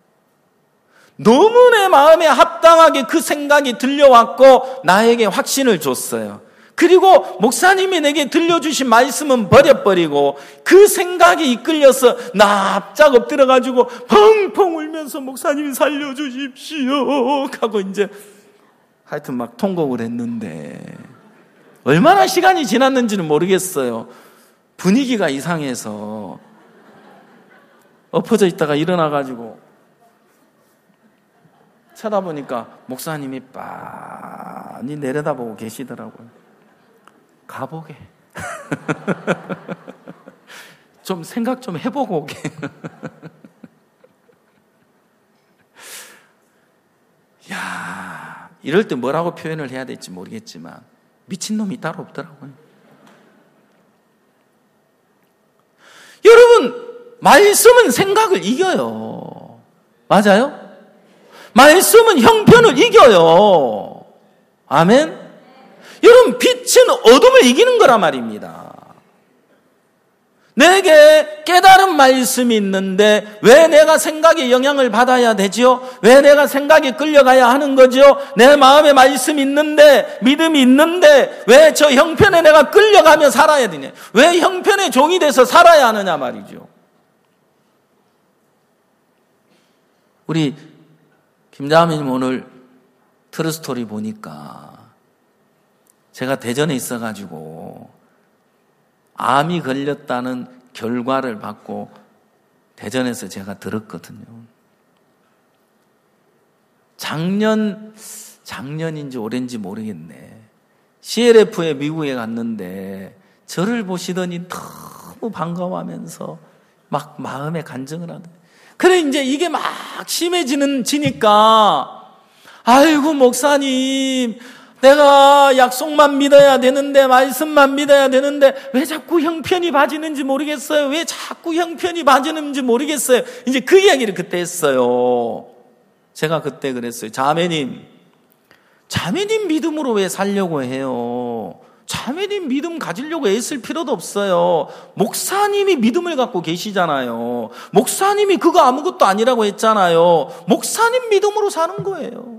너무 내 마음에 합당하게 그 생각이 들려왔고 나에게 확신을 줬어요. 그리고 목사님이 내게 들려주신 말씀은 버려버리고 그 생각이 이끌려서 납작 엎드려가지고 펑펑 울면서 목사님 살려주십시오 하고 이제 하여튼 막 통곡을 했는데 얼마나 시간이 지났는지는 모르겠어요. 분위기가 이상해서 엎어져 있다가 일어나가지고 쳐다보니까 목사님이 빤히 내려다보고 계시더라고요. 가보게. 좀 생각 좀 해보고 오게. 야, 이럴 때 뭐라고 표현을 해야 될지 모르겠지만 미친놈이 따로 없더라고요. 여러분, 말씀은 생각을 이겨요. 맞아요? 말씀은 형편을 이겨요. 아멘? 여러분, 빛은 어둠을 이기는 거란 말입니다. 내게 깨달은 말씀이 있는데 왜 내가 생각에 영향을 받아야 되지요? 왜 내가 생각에 끌려가야 하는 거죠? 내 마음에 말씀이 있는데, 믿음이 있는데 왜 저 형편에 내가 끌려가며 살아야 되냐? 왜 형편의 종이 돼서 살아야 하느냐 말이죠. 우리 김자매님 오늘 트루스토리 보니까 제가 대전에 있어가지고 암이 걸렸다는 결과를 받고 대전에서 제가 들었거든요. 작년인지 올해인지 모르겠네. CLF에 미국에 갔는데 저를 보시더니 너무 반가워하면서 막 마음에 간증을 하더라고요. 그래 이제 이게 막 심해지니까 아이고 목사님 내가 약속만 믿어야 되는데 말씀만 믿어야 되는데 왜 자꾸 형편이 봐지는지 모르겠어요. 왜 자꾸 형편이 봐지는지 모르겠어요. 이제 그 이야기를 그때 했어요. 제가 그때 그랬어요. 자매님 믿음으로 왜 살려고 해요? 자매님 믿음 가지려고 애쓸 필요도 없어요. 목사님이 믿음을 갖고 계시잖아요. 목사님이 그거 아무것도 아니라고 했잖아요. 목사님 믿음으로 사는 거예요.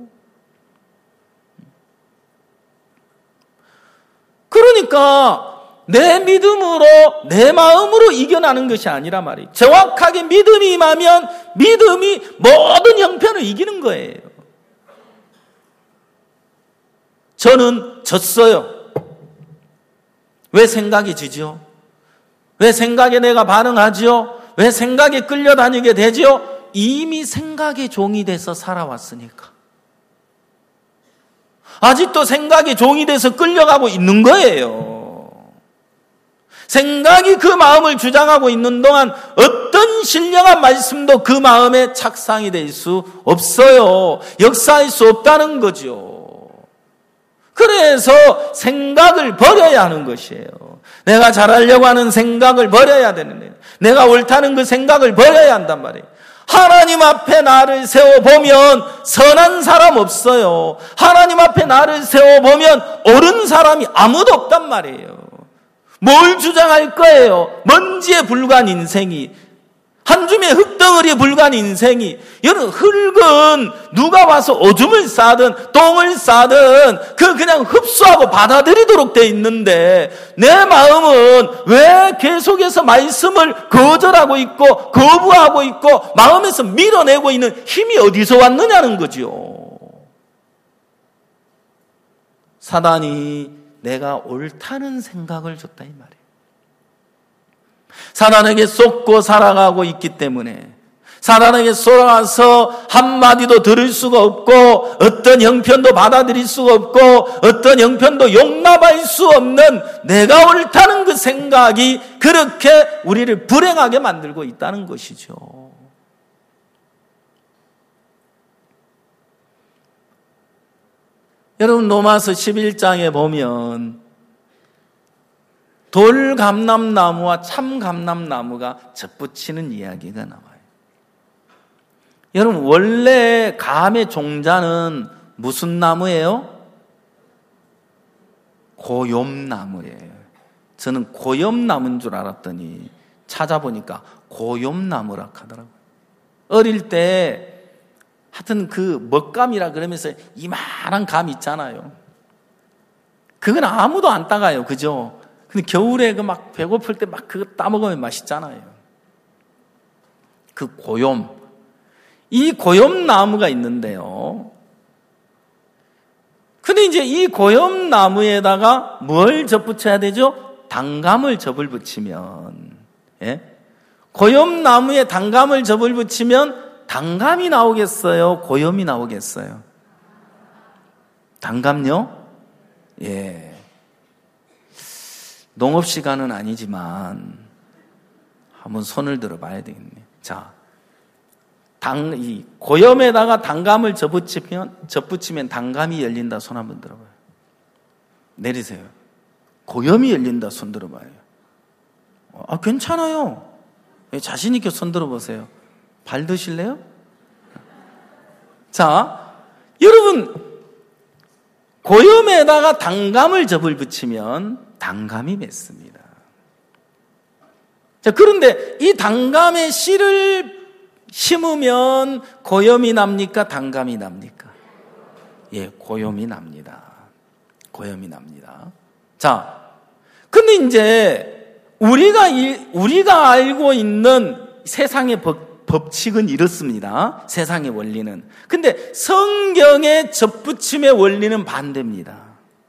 그러니까 내 믿음으로 내 마음으로 이겨나는 것이 아니라 말이에요. 정확하게 믿음이 임하면 믿음이 모든 형편을 이기는 거예요. 저는 졌어요. 왜 생각이 지죠? 왜 생각에 내가 반응하죠? 왜 생각에 끌려다니게 되죠? 이미 생각의 종이 돼서 살아왔으니까. 아직도 생각의 종이 돼서 끌려가고 있는 거예요. 생각이 그 마음을 주장하고 있는 동안 어떤 신령한 말씀도 그 마음에 착상이 될 수 없어요. 역사할 수 없다는 거죠. 그래서 생각을 버려야 하는 것이에요. 내가 잘하려고 하는 생각을 버려야 되는데, 내가 옳다는 그 생각을 버려야 한단 말이에요. 하나님 앞에 나를 세워보면 선한 사람 없어요. 하나님 앞에 나를 세워보면 옳은 사람이 아무도 없단 말이에요. 뭘 주장할 거예요? 먼지에 불과한 인생이, 한 줌의 흙덩어리에 불과한 인생이, 여러분, 흙은 누가 와서 오줌을 싸든 똥을 싸든 그냥 흡수하고 받아들이도록 돼 있는데, 내 마음은 왜 계속해서 말씀을 거절하고 있고 거부하고 있고 마음에서 밀어내고 있는 힘이 어디서 왔느냐는 거죠. 사단이 내가 옳다는 생각을 줬다 이 말이에요. 사단에게 속고 살아가고 있기 때문에, 사단에게 쏘아서 한마디도 들을 수가 없고 어떤 형편도 받아들일 수가 없고 어떤 형편도 용납할 수 없는 내가 옳다는 그 생각이 그렇게 우리를 불행하게 만들고 있다는 것이죠. 여러분, 로마서 11장에 보면 돌감람나무와 참감람나무가 젖붙이는 이야기가 나와요. 여러분, 원래 감의 종자는 무슨 나무예요? 고염나무예요. 저는 고염나무인 줄 알았더니 찾아보니까 고염나무라 하더라고요. 어릴 때 하여튼 그 먹감이라 그러면서 이만한 감 있잖아요. 그건 아무도 안 따가요. 그죠? 근데 겨울에 그 막 배고플 때 막 그거 따먹으면 맛있잖아요. 그 고염. 이 고염나무가 있는데요. 근데 이제 이 고염나무에다가 뭘 접붙여야 되죠? 단감을 접을 붙이면, 예? 고염나무에 단감을 접을 붙이면 단감이 나오겠어요? 고염이 나오겠어요? 단감요? 예. 농업 시간은 아니지만 한번 손을 들어 봐야 되겠네요. 자, 이 고염에다가 단감을 접붙이면 단감이 열린다. 손 한번 들어봐요. 내리세요. 고염이 열린다. 손 들어봐요. 아, 괜찮아요. 자신 있게 손 들어보세요. 발 드실래요? 자, 여러분, 고염에다가 단감을 접을 붙이면 단감이 맺습니다. 자, 그런데 이 단감의 씨를 심으면 고염이 납니까? 단감이 납니까? 예, 고염이 납니다. 고염이 납니다. 자, 근데 이제 우리가 알고 있는 세상의 법칙은 이렇습니다. 세상의 원리는. 근데 성경의 접붙임의 원리는 반대입니다.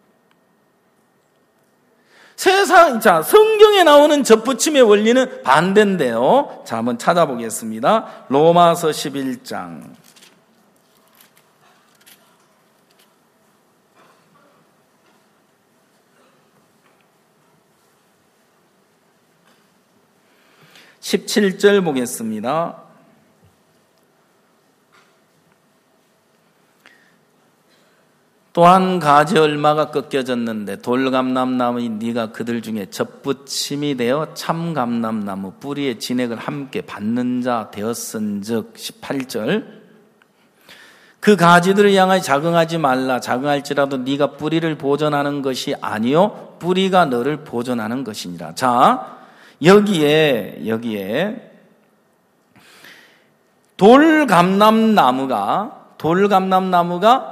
성경에 나오는 접붙임의 원리는 반대인데요. 자, 한번 찾아보겠습니다. 로마서 11장. (17절) 보겠습니다. 또한 가지 얼마가 꺾여졌는데 돌감람나무인 네가 그들 중에 접붙임이 되어 참감람나무 뿌리의 진액을 함께 받는 자 되었은즉. 18절. 그 가지들을 향하여 자긍하지 말라. 자긍할지라도 네가 뿌리를 보존하는 것이 아니요 뿌리가 너를 보존하는 것이니라. 자, 여기에 돌감람나무가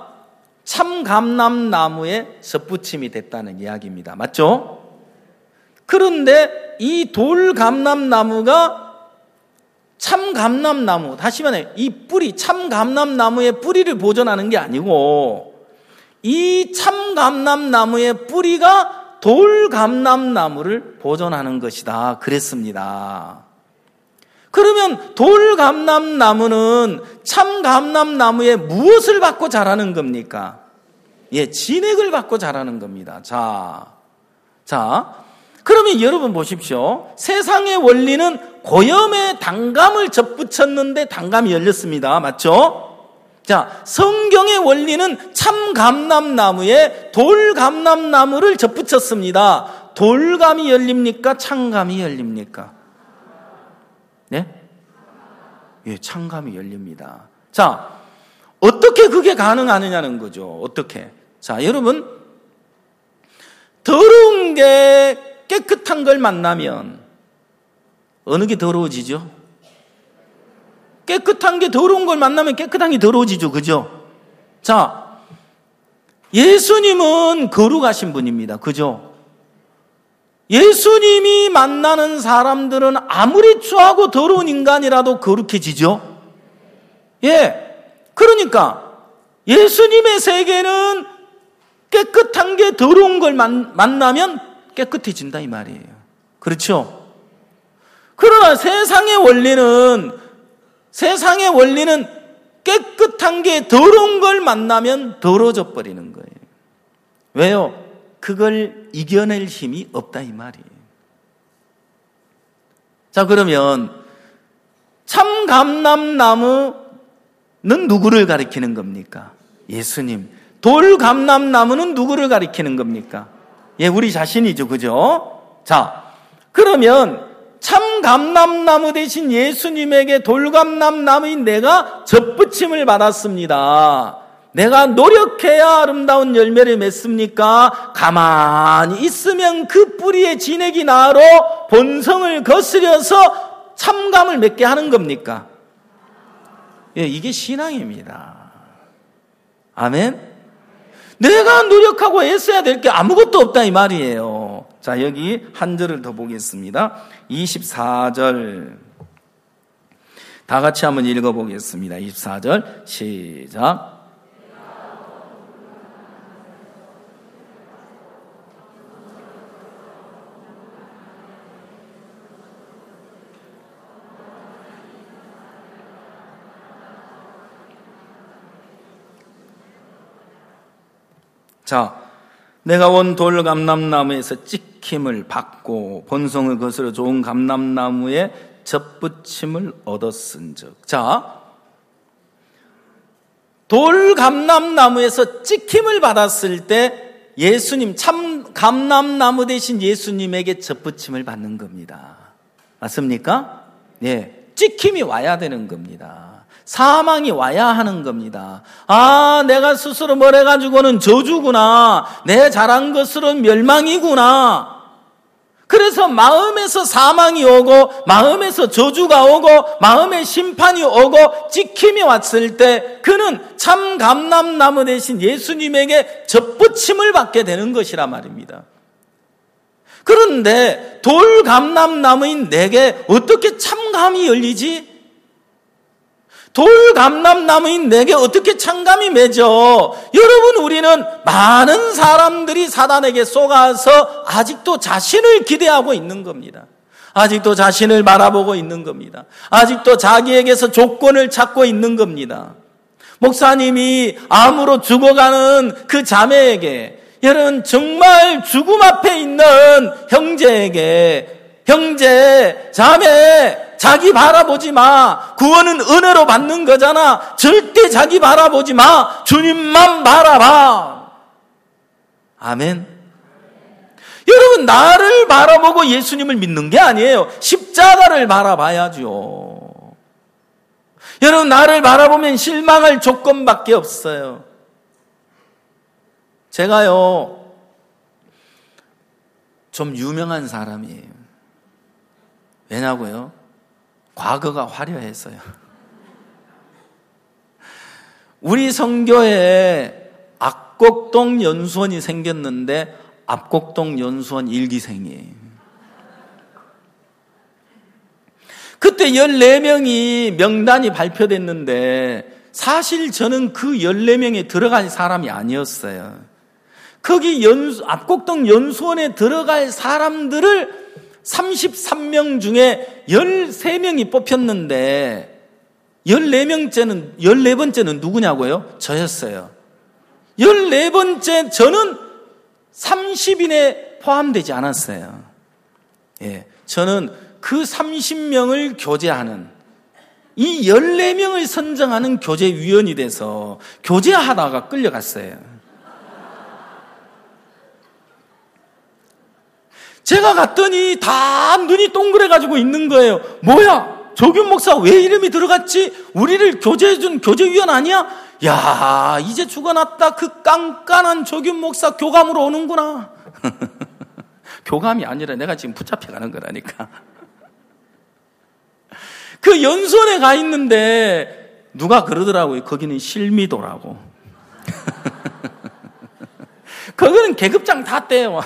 참감람나무에 접붙임이 됐다는 이야기입니다. 맞죠? 그런데 이 돌감람나무가 참감람나무, 다시 말해 이 뿌리, 참감람나무의 뿌리를 보존하는 게 아니고 이 참감람나무의 뿌리가 돌감람나무를 보존하는 것이다 그랬습니다. 그러면 돌감람나무는 참감람나무에 무엇을 받고 자라는 겁니까? 예, 진액을 받고 자라는 겁니다. 자, 그러면 여러분 보십시오. 세상의 원리는 고염에 단감을 접붙였는데 단감이 열렸습니다. 맞죠? 자, 성경의 원리는 참감람나무에 돌감람나무를 접붙였습니다. 돌감이 열립니까? 참감이 열립니까? 네? 예, 창감이 열립니다. 자, 어떻게 그게 가능하느냐는 거죠. 어떻게? 자, 여러분, 더러운 게 깨끗한 걸 만나면 어느 게 더러워지죠? 깨끗한 게 더러운 걸 만나면 깨끗한 게 더러워지죠. 그죠? 자, 예수님은 거룩하신 분입니다. 그죠? 예수님이 만나는 사람들은 아무리 추하고 더러운 인간이라도 거룩해지죠? 예. 그러니까 예수님의 세계는 깨끗한 게 더러운 걸 만나면 깨끗해진다 이 말이에요. 그렇죠? 그러나 세상의 원리는 깨끗한 게 더러운 걸 만나면 더러워져 버리는 거예요. 왜요? 그걸 이겨낼 힘이 없다 이 말이에요. 자, 그러면 참 감람나무는 누구를 가리키는 겁니까? 예수님. 돌 감람나무는 누구를 가리키는 겁니까? 예, 우리 자신이죠. 그죠? 자, 그러면 참 감람나무 대신 예수님에게 돌 감람나무인 내가 접붙임을 받았습니다. 내가 노력해야 아름다운 열매를 맺습니까? 가만히 있으면 그 뿌리에 진액이 나로 본성을 거스려서 참감을 맺게 하는 겁니까? 예, 이게 신앙입니다. 아멘? 내가 노력하고 애써야 될 게 아무것도 없다 이 말이에요. 자, 여기 한 절을 더 보겠습니다. 24절 다 같이 한번 읽어보겠습니다. 24절 시작. 자, 내가 원 돌 감람나무에서 찍힘을 받고 본성을 거스려 좋은 감람나무에 접붙임을 얻었은즉. 자, 돌 감람나무에서 찍힘을 받았을 때 예수님, 참 감람나무 대신 예수님에게 접붙임을 받는 겁니다. 맞습니까? 예, 찍힘이 와야 되는 겁니다. 사망이 와야 하는 겁니다. 아, 내가 스스로 뭘 해가지고는 저주구나. 내 잘한 것으로는 멸망이구나. 그래서 마음에서 사망이 오고 마음에서 저주가 오고 마음에 심판이 오고 찍힘이 왔을 때 그는 참 감람나무 대신 예수님에게 접붙임을 받게 되는 것이라 말입니다. 그런데 돌 감람나무인 내게 어떻게 참감이 열리지? 돌 감람나무인 내게 어떻게 참감이 맺어? 여러분, 우리는 많은 사람들이 사단에게 속아서 아직도 자신을 기대하고 있는 겁니다. 아직도 자신을 바라보고 있는 겁니다. 아직도 자기에게서 조건을 찾고 있는 겁니다. 목사님이 암으로 죽어가는 그 자매에게, 여러분 정말 죽음 앞에 있는 형제에게, 형제, 자매, 자기 바라보지 마. 구원은 은혜로 받는 거잖아. 절대 자기 바라보지 마. 주님만 바라봐. 아멘. 여러분, 나를 바라보고 예수님을 믿는 게 아니에요. 십자가를 바라봐야죠. 여러분, 나를 바라보면 실망할 조건밖에 없어요. 제가요, 좀 유명한 사람이에요. 왜냐고요? 과거가 화려해서요. 우리 성교에 압곡동 연수원이 생겼는데 압곡동 연수원 1기생이에요. 그때 14명이 명단이 발표됐는데 사실 저는 그 14명에 들어갈 사람이 아니었어요. 거기 압곡동 연수원에 들어갈 사람들을 33명 중에 13명이 뽑혔는데 14번째는 누구냐고요? 저였어요. 14번째 저는 30인에 포함되지 않았어요. 예, 저는 그 30명을 교제하는, 이 14명을 선정하는 교제위원이 돼서 교제하다가 끌려갔어요. 제가 갔더니 다 눈이 동그래가지고 있는 거예요. 뭐야? 조균 목사 왜 이름이 들어갔지? 우리를 교제해준 교제위원 아니야? 야, 이제 죽어났다. 그 깐깐한 조균 목사 교감으로 오는구나. 교감이 아니라 내가 지금 붙잡혀가는 거라니까. 그 연수원에 가 있는데 누가 그러더라고요. 거기는 실미도라고. 거기는 계급장 다 떼요.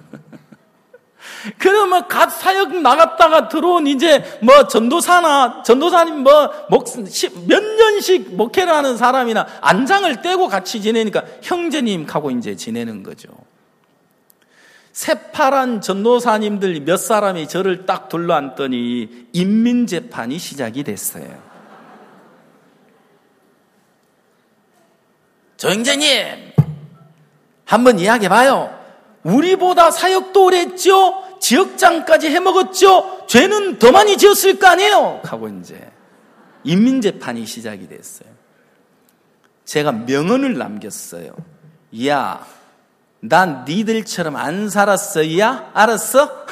그러면 갓 사역 나갔다가 들어온 이제 뭐 전도사님 몇 년씩 목회를 하는 사람이나 안장을 떼고 같이 지내니까 형제님 하고 이제 지내는 거죠. 새파란 전도사님들 몇 사람이 저를 딱 둘러앉더니 인민재판이 시작이 됐어요. 조 형제님, 한번 이야기해봐요. 우리보다 사역도 오래 했죠? 지역장까지 해먹었죠? 죄는 더 많이 지었을 거 아니에요? 하고 이제 인민재판이 시작이 됐어요. 제가 명언을 남겼어요. 야, 난 니들처럼 안 살았어, 야? 알았어?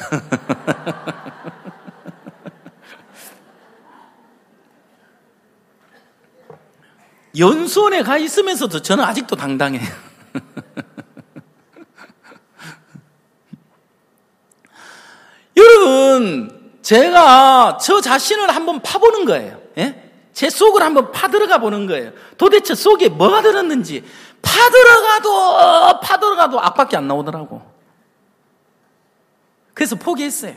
연수원에 가 있으면서도 저는 아직도 당당해요. 여러분, 제가 저 자신을 한번 파보는 거예요. 예? 제 속을 한번 파들어가 보는 거예요. 도대체 속에 뭐가 들었는지 파들어가도 악밖에 안 나오더라고. 그래서 포기했어요.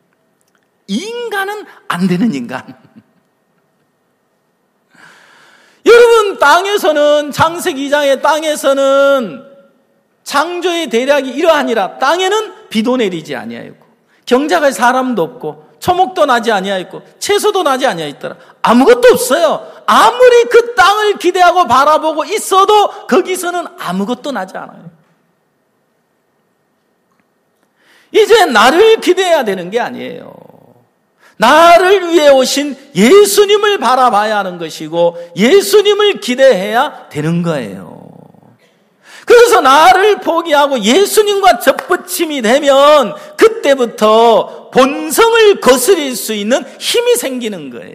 인간은 안 되는 인간. 여러분, 땅에서는 창세기 2장의 땅에서는 창조의 대략이 이러하니라. 땅에는 비도 내리지 아니하였고 경작할 사람도 없고 초목도 나지 아니하였고 채소도 나지 아니하였더라. 아무것도 없어요. 아무리 그 땅을 기대하고 바라보고 있어도 거기서는 아무것도 나지 않아요. 이제 나를 기대해야 되는 게 아니에요. 나를 위해 오신 예수님을 바라봐야 하는 것이고 예수님을 기대해야 되는 거예요. 그래서 나를 포기하고 예수님과 접붙임이 되면 그때부터 본성을 거스릴 수 있는 힘이 생기는 거예요.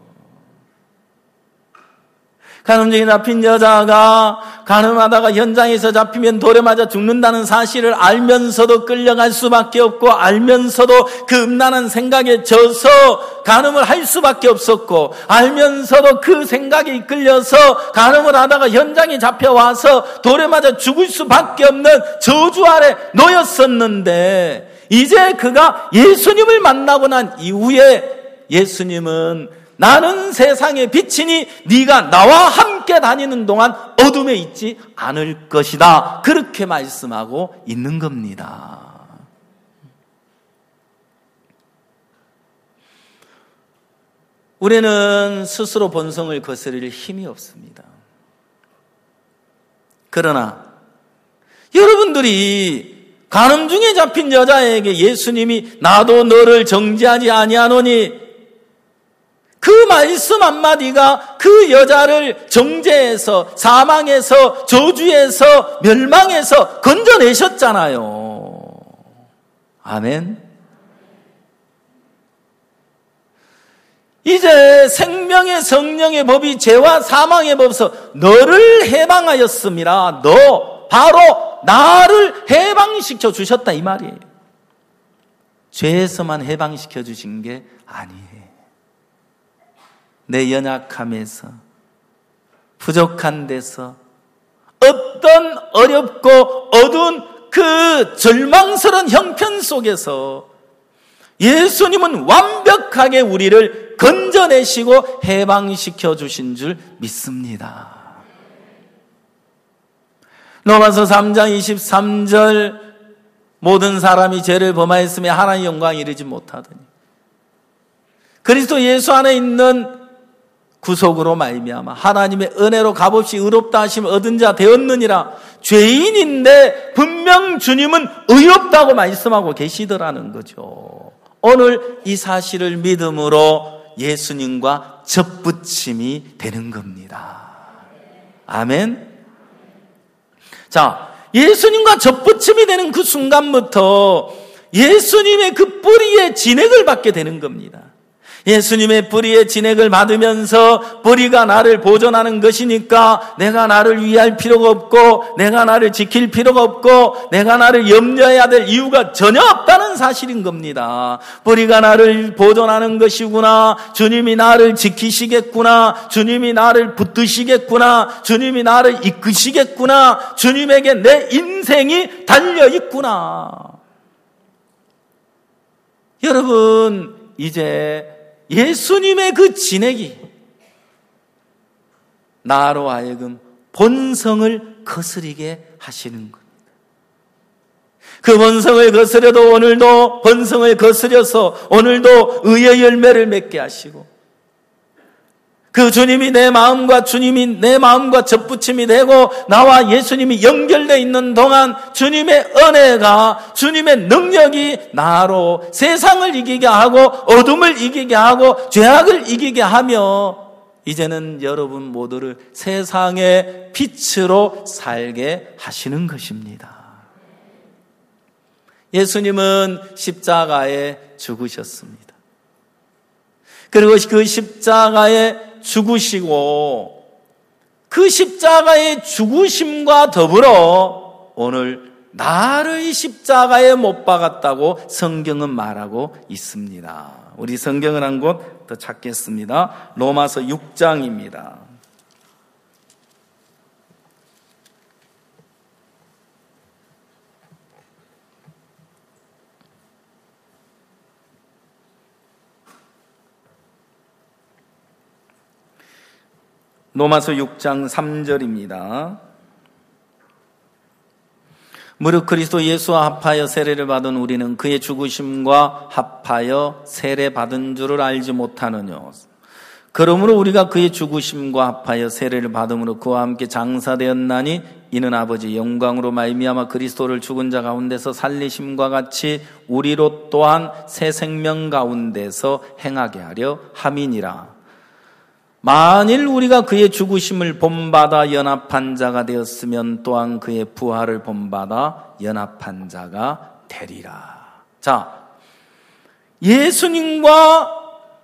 간음증에 잡힌 여자가 간음하다가 현장에서 잡히면 돌에 맞아 죽는다는 사실을 알면서도 끌려갈 수밖에 없고 알면서도 그 음란한 생각에 져서 간음을 할 수밖에 없었고 알면서도 그 생각에 이끌려서 간음을 하다가 현장에 잡혀와서 돌에 맞아 죽을 수밖에 없는 저주 아래 놓였었는데 이제 그가 예수님을 만나고 난 이후에 예수님은 나는 세상의 빛이니 네가 나와 함께 다니는 동안 어둠에 있지 않을 것이다. 그렇게 말씀하고 있는 겁니다. 우리는 스스로 본성을 거스릴 힘이 없습니다. 그러나 여러분들이 간음 중에 잡힌 여자에게 예수님이 나도 너를 정죄하지 아니하노니 그 말씀 한마디가 그 여자를 정죄해서 사망해서 저주해서 멸망해서 건져내셨잖아요. 아멘. 이제 생명의 성령의 법이 죄와 사망의 법에서 너를 해방하였습니다. 너 바로 나를 해방시켜 주셨다 이 말이에요. 죄에서만 해방시켜 주신 게 아니에요. 내 연약함에서 부족한 데서 어떤 어렵고 어두운 그 절망스러운 형편 속에서 예수님은 완벽하게 우리를 건져내시고 해방시켜 주신 줄 믿습니다. 로마서 3장 23절 모든 사람이 죄를 범하였으며 하나님의 영광에 이르지 못하더니 그리스도 예수 안에 있는 구속으로 말미암아 하나님의 은혜로 값없이 의롭다 하심을 얻은 자 되었느니라. 죄인인데 분명 주님은 의롭다고 말씀하고 계시더라는 거죠. 오늘 이 사실을 믿음으로 예수님과 접붙임이 되는 겁니다. 아멘. 자, 예수님과 접붙임이 되는 그 순간부터 예수님의 그 뿌리의 진액을 받게 되는 겁니다. 예수님의 뿌리의 진액을 받으면서 뿌리가 나를 보존하는 것이니까 내가 나를 위할 필요가 없고 내가 나를 지킬 필요가 없고 내가 나를 염려해야 될 이유가 전혀 없다는 사실인 겁니다. 뿌리가 나를 보존하는 것이구나. 주님이 나를 지키시겠구나. 주님이 나를 붙드시겠구나. 주님이 나를 이끄시겠구나. 주님에게 내 인생이 달려있구나. 여러분, 이제 예수님의 그 진액이 나로 하여금 본성을 거스리게 하시는 겁니다. 그 본성을 거스려도 오늘도 본성을 거스려서 오늘도 의의 열매를 맺게 하시고 그 주님이 내 마음과 접붙임이 되고 나와 예수님이 연결되어 있는 동안 주님의 은혜가 주님의 능력이 나로 세상을 이기게 하고 어둠을 이기게 하고 죄악을 이기게 하며 이제는 여러분 모두를 세상의 빛으로 살게 하시는 것입니다. 예수님은 십자가에 죽으셨습니다. 그리고 그 십자가에 죽으시고 그 십자가의 죽으심과 더불어 오늘 나를 십자가에 못 박았다고 성경은 말하고 있습니다. 우리 성경을 한 곳 더 찾겠습니다. 로마서 6장입니다. 로마서 6장 3절입니다. 무릇 그리스도 예수와 합하여 세례를 받은 우리는 그의 죽으심과 합하여 세례 받은 줄을 알지 못하느냐. 그러므로 우리가 그의 죽으심과 합하여 세례를 받음으로 그와 함께 장사되었나니 이는 아버지 영광으로 말미암아 그리스도를 죽은 자 가운데서 살리심과 같이 우리로 또한 새 생명 가운데서 행하게 하려 함이니라. 만일 우리가 그의 죽으심을 본받아 연합한 자가 되었으면 또한 그의 부활을 본받아 연합한 자가 되리라. 자, 예수님과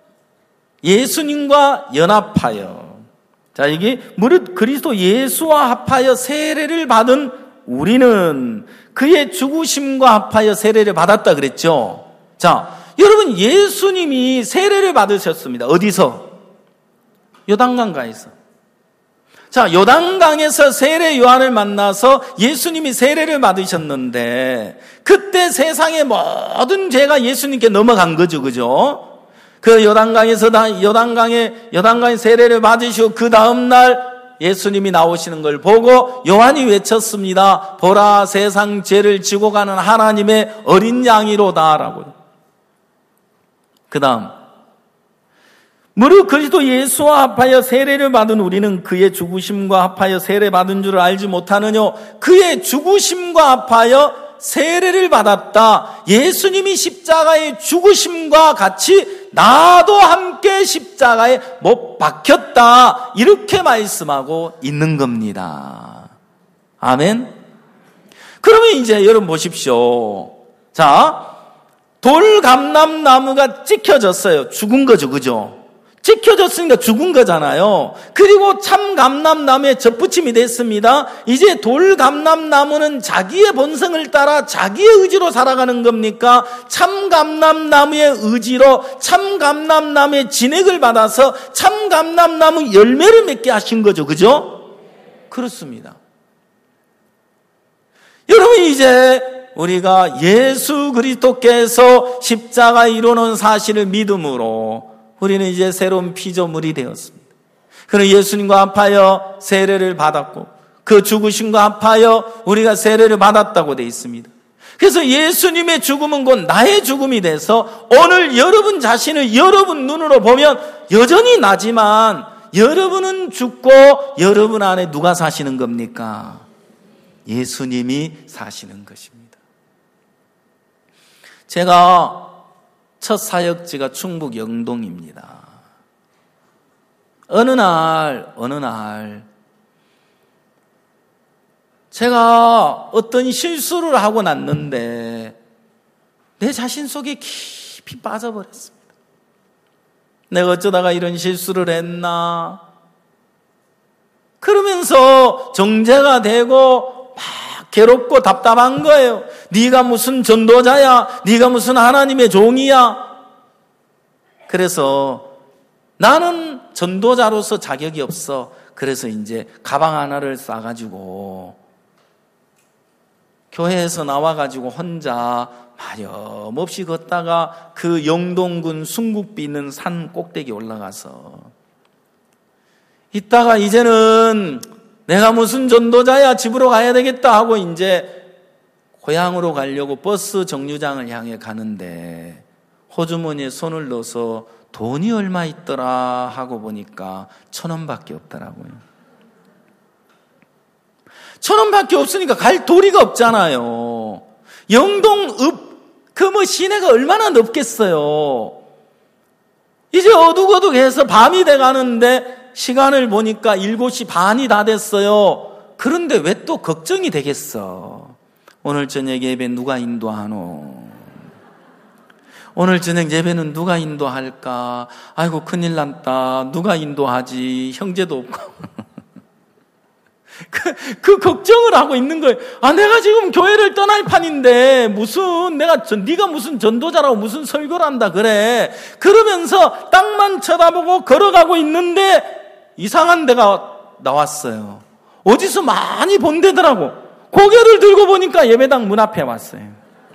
연합하여, 자, 이게 무릇 그리스도 예수와 합하여 세례를 받은 우리는 그의 죽으심과 합하여 세례를 받았다 그랬죠. 자, 여러분 예수님이 세례를 받으셨습니다. 어디서? 요단강가에서. 자, 요단강에서 세례 요한을 만나서 예수님이 세례를 받으셨는데 그때 세상의 모든 죄가 예수님께 넘어간 거죠. 그죠? 그 요단강에서 요단강에 세례를 받으시고 그 다음 날 예수님이 나오시는 걸 보고 요한이 외쳤습니다. 보라, 세상 죄를 지고 가는 하나님의 어린 양이로다라고요. 그 다음 무릇 그리스도 예수와 합하여 세례를 받은 우리는 그의 죽으심과 합하여 세례 받은 줄을 알지 못하느뇨. 그의 죽으심과 합하여 세례를 받았다. 예수님이 십자가의 죽으심과 같이 나도 함께 십자가에 못 박혔다. 이렇게 말씀하고 있는 겁니다. 아멘. 그러면 이제 여러분 보십시오. 자, 돌감람나무가 찍혀졌어요. 죽은 거죠. 그죠? 찍혀졌으니까 죽은 거잖아요. 그리고 참감람나무에 접붙임이 됐습니다. 이제 돌감람나무는 자기의 본성을 따라 자기의 의지로 살아가는 겁니까? 참감람나무의 의지로 참감람나무의 진액을 받아서 참감람나무 열매를 맺게 하신 거죠. 그죠? 그렇습니다. 여러분 이제 우리가 예수 그리스도께서 십자가에 이루는 사실을 믿음으로 우리는 이제 새로운 피조물이 되었습니다. 그럼 예수님과 합하여 세례를 받았고 그 죽으심과 합하여 우리가 세례를 받았다고 되어 있습니다. 그래서 예수님의 죽음은 곧 나의 죽음이 돼서 오늘 여러분 자신을 여러분 눈으로 보면 여전히 나지만 여러분은 죽고 여러분 안에 누가 사시는 겁니까? 예수님이 사시는 것입니다. 제가 첫 사역지가 충북 영동입니다. 어느 날 제가 어떤 실수를 하고 났는데 내 자신 속에 깊이 빠져버렸습니다. 내가 어쩌다가 이런 실수를 했나? 그러면서 정죄가 되고 막 괴롭고 답답한 거예요. 네가 무슨 전도자야? 네가 무슨 하나님의 종이야? 그래서 나는 전도자로서 자격이 없어. 그래서 이제 가방 하나를 싸가지고 교회에서 나와가지고 혼자 마렴없이 걷다가 그 영동군 순국비 있는 산 꼭대기 올라가서 있다가 이제는 내가 무슨 전도자야, 집으로 가야 되겠다 하고 이제 고향으로 가려고 버스 정류장을 향해 가는데 호주머니에 손을 넣어서 돈이 얼마 있더라 하고 보니까 1,000원밖에 없더라고요. 1,000원밖에 없으니까 갈 도리가 없잖아요. 영동읍 그 시내가 얼마나 넓겠어요. 이제 어둑어둑해서 밤이 돼가는데 시간을 보니까 7시 반이 다 됐어요. 그런데 왜 또 걱정이 되겠어? 오늘 저녁 예배 누가 인도하노? 오늘 저녁 예배는 누가 인도할까? 아이고 큰일 났다. 누가 인도하지? 형제도 없고. 그 걱정을 하고 있는 거예요. 아, 내가 지금 교회를 떠날 판인데 네가 무슨 전도자라고 무슨 설교를 한다 그래. 그러면서 땅만 쳐다보고 걸어가고 있는데 이상한 데가 나왔어요. 어디서 많이 본 데더라고. 고개를 들고 보니까 예배당 문 앞에 왔어요.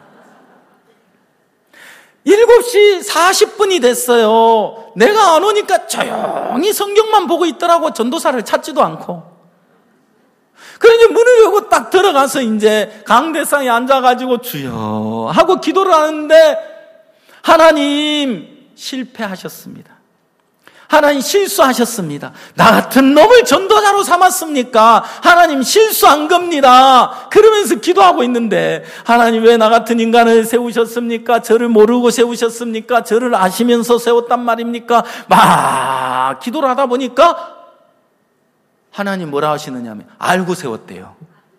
7시 40분이 됐어요. 내가 안 오니까 조용히 성경만 보고 있더라고. 전도사를 찾지도 않고. 그래서 문을 열고 딱 들어가서 이제 강대상에 앉아가지고 주여 하고 기도를 하는데 하나님 실패하셨습니다. 하나님 실수하셨습니다. 나 같은 놈을 전도자로 삼았습니까? 하나님 실수한 겁니다. 그러면서 기도하고 있는데 하나님 왜 나 같은 인간을 세우셨습니까? 저를 모르고 세우셨습니까? 저를 아시면서 세웠단 말입니까? 막 기도를 하다 보니까 하나님 뭐라 하시느냐면 알고 세웠대요.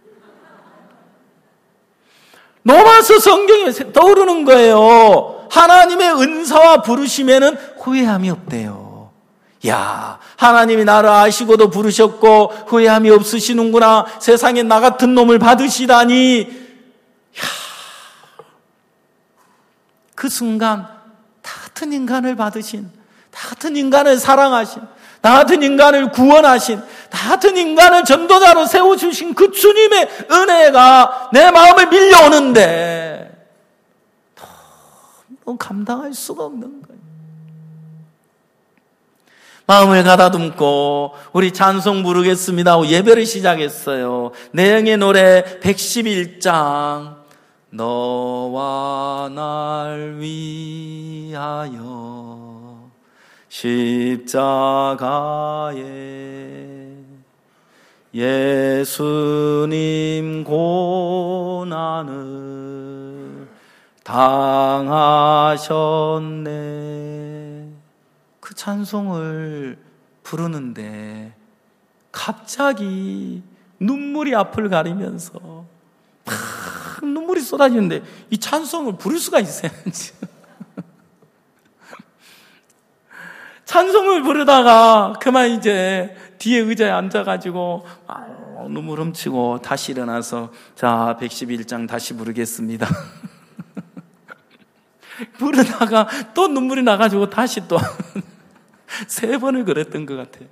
로마서 성경에 떠오르는 거예요. 하나님의 은사와 부르심에는 후회함이 없대요. 야, 하나님이 나를 아시고도 부르셨고 후회함이 없으시는구나. 세상에 나 같은 놈을 받으시다니. 야, 그 순간 나 같은 인간을 받으신, 나 같은 인간을 사랑하신, 나 같은 인간을 구원하신, 나 같은 인간을 전도자로 세워주신 그 주님의 은혜가 내 마음을 밀려오는데 너무 감당할 수가 없는 거예요. 마음을 가다듬고 우리 찬송 부르겠습니다 하고 예배를 시작했어요. 내영의 노래 111장 너와 날 위하여 십자가에 예수님 고난을 당하셨네. 그 찬송을 부르는데 갑자기 눈물이 앞을 가리면서 막 눈물이 쏟아지는데 이 찬송을 부를 수가 있어야지. 찬송을 부르다가 그만 이제 뒤에 의자에 앉아가지고 눈물 훔치고 다시 일어나서 자 111장 다시 부르겠습니다. 부르다가 또 눈물이 나가지고 다시 또 3번을 그랬던 것 같아요.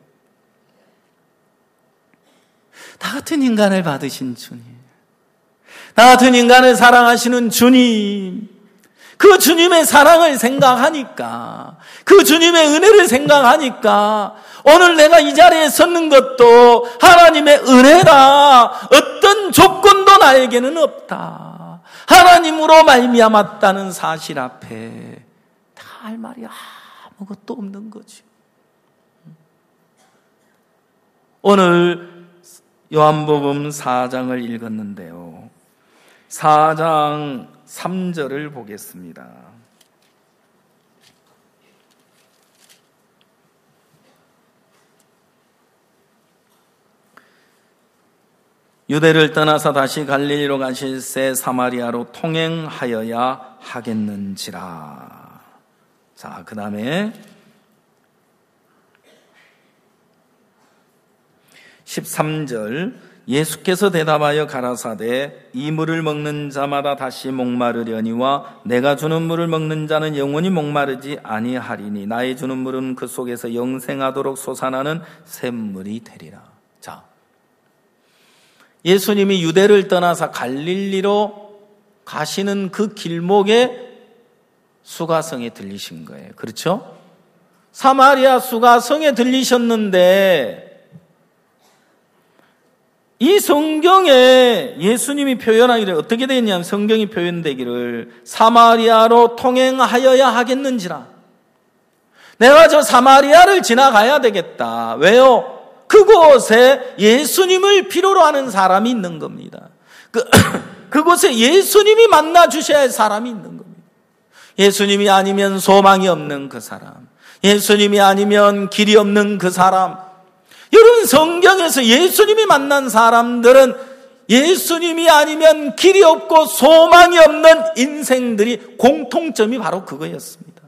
나 같은 인간을 받으신 주님, 나 같은 인간을 사랑하시는 주님, 그 주님의 사랑을 생각하니까, 그 주님의 은혜를 생각하니까 오늘 내가 이 자리에 섰는 것도 하나님의 은혜라. 어떤 조건도 나에게는 없다. 하나님으로 말미암았다는 사실 앞에 다 할 말이 아무것도 없는 거죠. 오늘 요한복음 4장을 읽었는데요. 4장 3절을 보겠습니다. 유대를 떠나서 다시 갈릴리로 가실새 사마리아로 통행하여야 하겠는지라. 자, 그 다음에 13절 예수께서 대답하여 가라사대 이 물을 먹는 자마다 다시 목마르려니와 내가 주는 물을 먹는 자는 영원히 목마르지 아니하리니 나의 주는 물은 그 속에서 영생하도록 솟아나는 샘물이 되리라. 자, 예수님이 유대를 떠나서 갈릴리로 가시는 그 길목에 수가성에 들리신 거예요. 그렇죠? 사마리아 수가성에 들리셨는데 이 성경에 예수님이 표현하기를 어떻게 되겠냐면 성경이 표현되기를 사마리아로 통행하여야 하겠는지라. 내가 저 사마리아를 지나가야 되겠다. 왜요? 그곳에 예수님을 필요로 하는 사람이 있는 겁니다. 그곳에 예수님이 만나 주셔야 할 사람이 있는 겁니다. 예수님이 아니면 소망이 없는 그 사람, 예수님이 아니면 길이 없는 그 사람. 여러분, 성경에서 예수님이 만난 사람들은 예수님이 아니면 길이 없고 소망이 없는 인생들이 공통점이 바로 그거였습니다.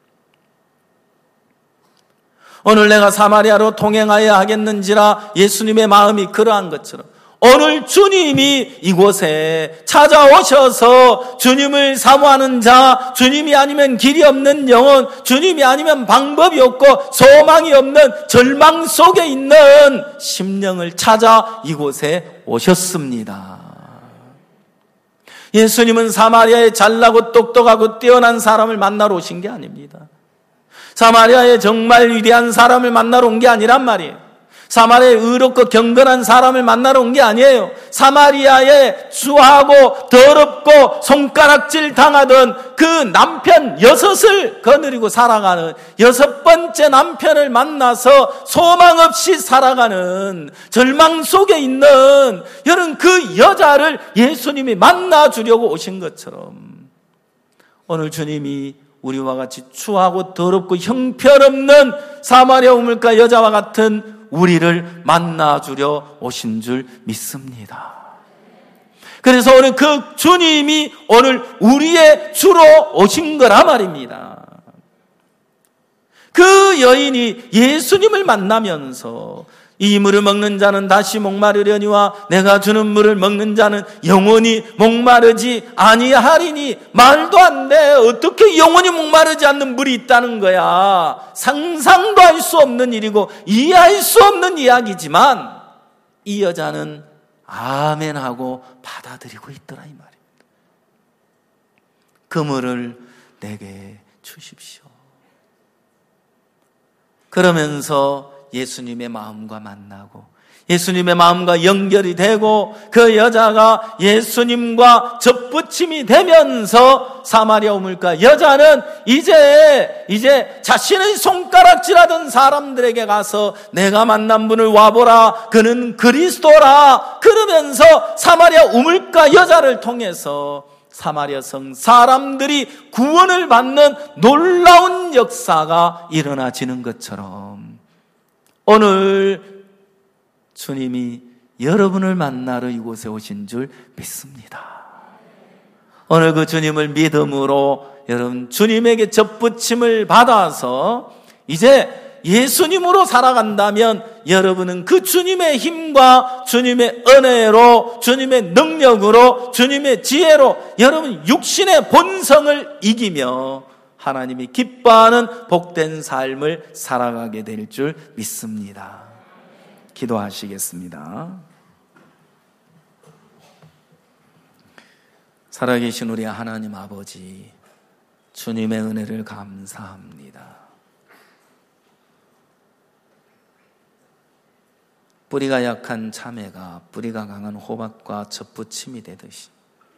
오늘 내가 사마리아로 통행하여야 하겠는지라 예수님의 마음이 그러한 것처럼 오늘 주님이 이곳에 찾아오셔서 주님을 사모하는 자, 주님이 아니면 길이 없는 영혼, 주님이 아니면 방법이 없고 소망이 없는 절망 속에 있는 심령을 찾아 이곳에 오셨습니다. 예수님은 사마리아에 잘나고 똑똑하고 뛰어난 사람을 만나러 오신 게 아닙니다. 사마리아에 정말 위대한 사람을 만나러 온 게 아니란 말이에요. 사마리아에 의롭고 경건한 사람을 만나러 온 게 아니에요. 사마리아에 추하고 더럽고 손가락질 당하던 그 남편 6을 거느리고 살아가는 6번째 남편을 만나서 소망 없이 살아가는 절망 속에 있는 여러분 그 여자를 예수님이 만나주려고 오신 것처럼 오늘 주님이 우리와 같이 추하고 더럽고 형편없는 사마리아 우물가 여자와 같은 우리를 만나주려 오신 줄 믿습니다. 그래서 오늘 그 주님이 오늘 우리의 주로 오신 거라 말입니다. 그 여인이 예수님을 만나면서 이 물을 먹는 자는 다시 목마르려니와 내가 주는 물을 먹는 자는 영원히 목마르지 아니하리니. 말도 안 돼. 어떻게 영원히 목마르지 않는 물이 있다는 거야. 상상도 할 수 없는 일이고 이해할 수 없는 이야기지만 이 여자는 아멘하고 받아들이고 있더라 이 말입니다. 그 물을 내게 주십시오. 그러면서 예수님의 마음과 만나고 예수님의 마음과 연결이 되고 그 여자가 예수님과 접붙임이 되면서 사마리아 우물가 여자는 이제 자신의 손가락질하던 사람들에게 가서 내가 만난 분을 와보라, 그는 그리스도라 그러면서 사마리아 우물가 여자를 통해서 사마리아 성 사람들이 구원을 받는 놀라운 역사가 일어나지는 것처럼 오늘 주님이 여러분을 만나러 이곳에 오신 줄 믿습니다. 오늘 그 주님을 믿음으로 여러분 주님에게 접붙임을 받아서 이제 예수님으로 살아간다면 여러분은 그 주님의 힘과 주님의 은혜로 주님의 능력으로 주님의 지혜로 여러분 육신의 본성을 이기며 하나님이 기뻐하는 복된 삶을 살아가게 될 줄 믿습니다. 기도하시겠습니다. 살아계신 우리 하나님 아버지, 주님의 은혜를 감사합니다. 뿌리가 약한 참외가 뿌리가 강한 호박과 접붙임이 되듯이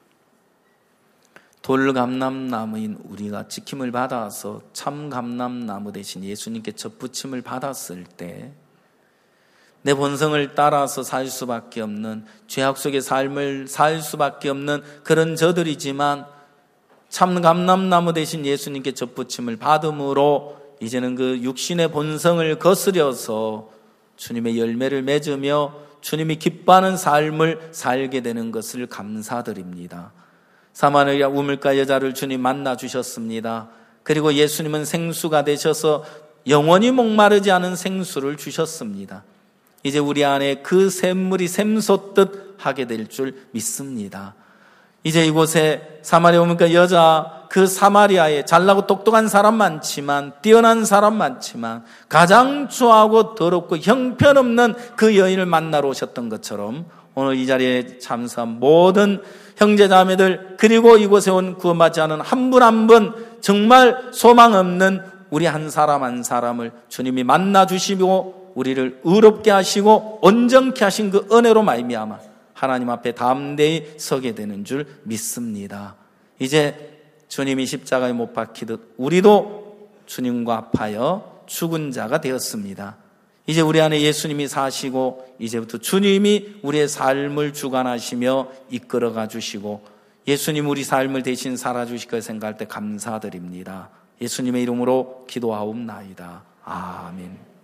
돌감람나무인 우리가 지킴을 받아서 참감람나무 대신 예수님께 접붙임을 받았을 때 내 본성을 따라서 살 수밖에 없는 죄악 속의 삶을 살 수밖에 없는 그런 저들이지만 참감람나무 대신 예수님께 접붙임을 받음으로 이제는 그 육신의 본성을 거스려서 주님의 열매를 맺으며 주님이 기뻐하는 삶을 살게 되는 것을 감사드립니다. 사마리아 우물가 여자를 주님 만나 주셨습니다. 그리고 예수님은 생수가 되셔서 영원히 목마르지 않은 생수를 주셨습니다. 이제 우리 안에 그 샘물이 샘솟듯 하게 될 줄 믿습니다. 이제 이곳에 사마리아 오니까 여자, 그 사마리아에 잘나고 똑똑한 사람 많지만, 뛰어난 사람 많지만, 가장 추하고 더럽고 형편없는 그 여인을 만나러 오셨던 것처럼 오늘 이 자리에 참석한 모든 형제자매들, 그리고 이곳에 온 구원받지 않은 한 분 한 분 정말 소망 없는 우리 한 사람 한 사람을 주님이 만나 주시고 우리를 의롭게 하시고 온전케 하신 그 은혜로 말미암아 하나님 앞에 담대히 서게 되는 줄 믿습니다. 이제 주님이 십자가에 못 박히듯 우리도 주님과 합하여 죽은 자가 되었습니다. 이제 우리 안에 예수님이 사시고 이제부터 주님이 우리의 삶을 주관하시며 이끌어가 주시고 예수님 우리 삶을 대신 살아주실 걸 생각할 때 감사드립니다. 예수님의 이름으로 기도하옵나이다. 아멘.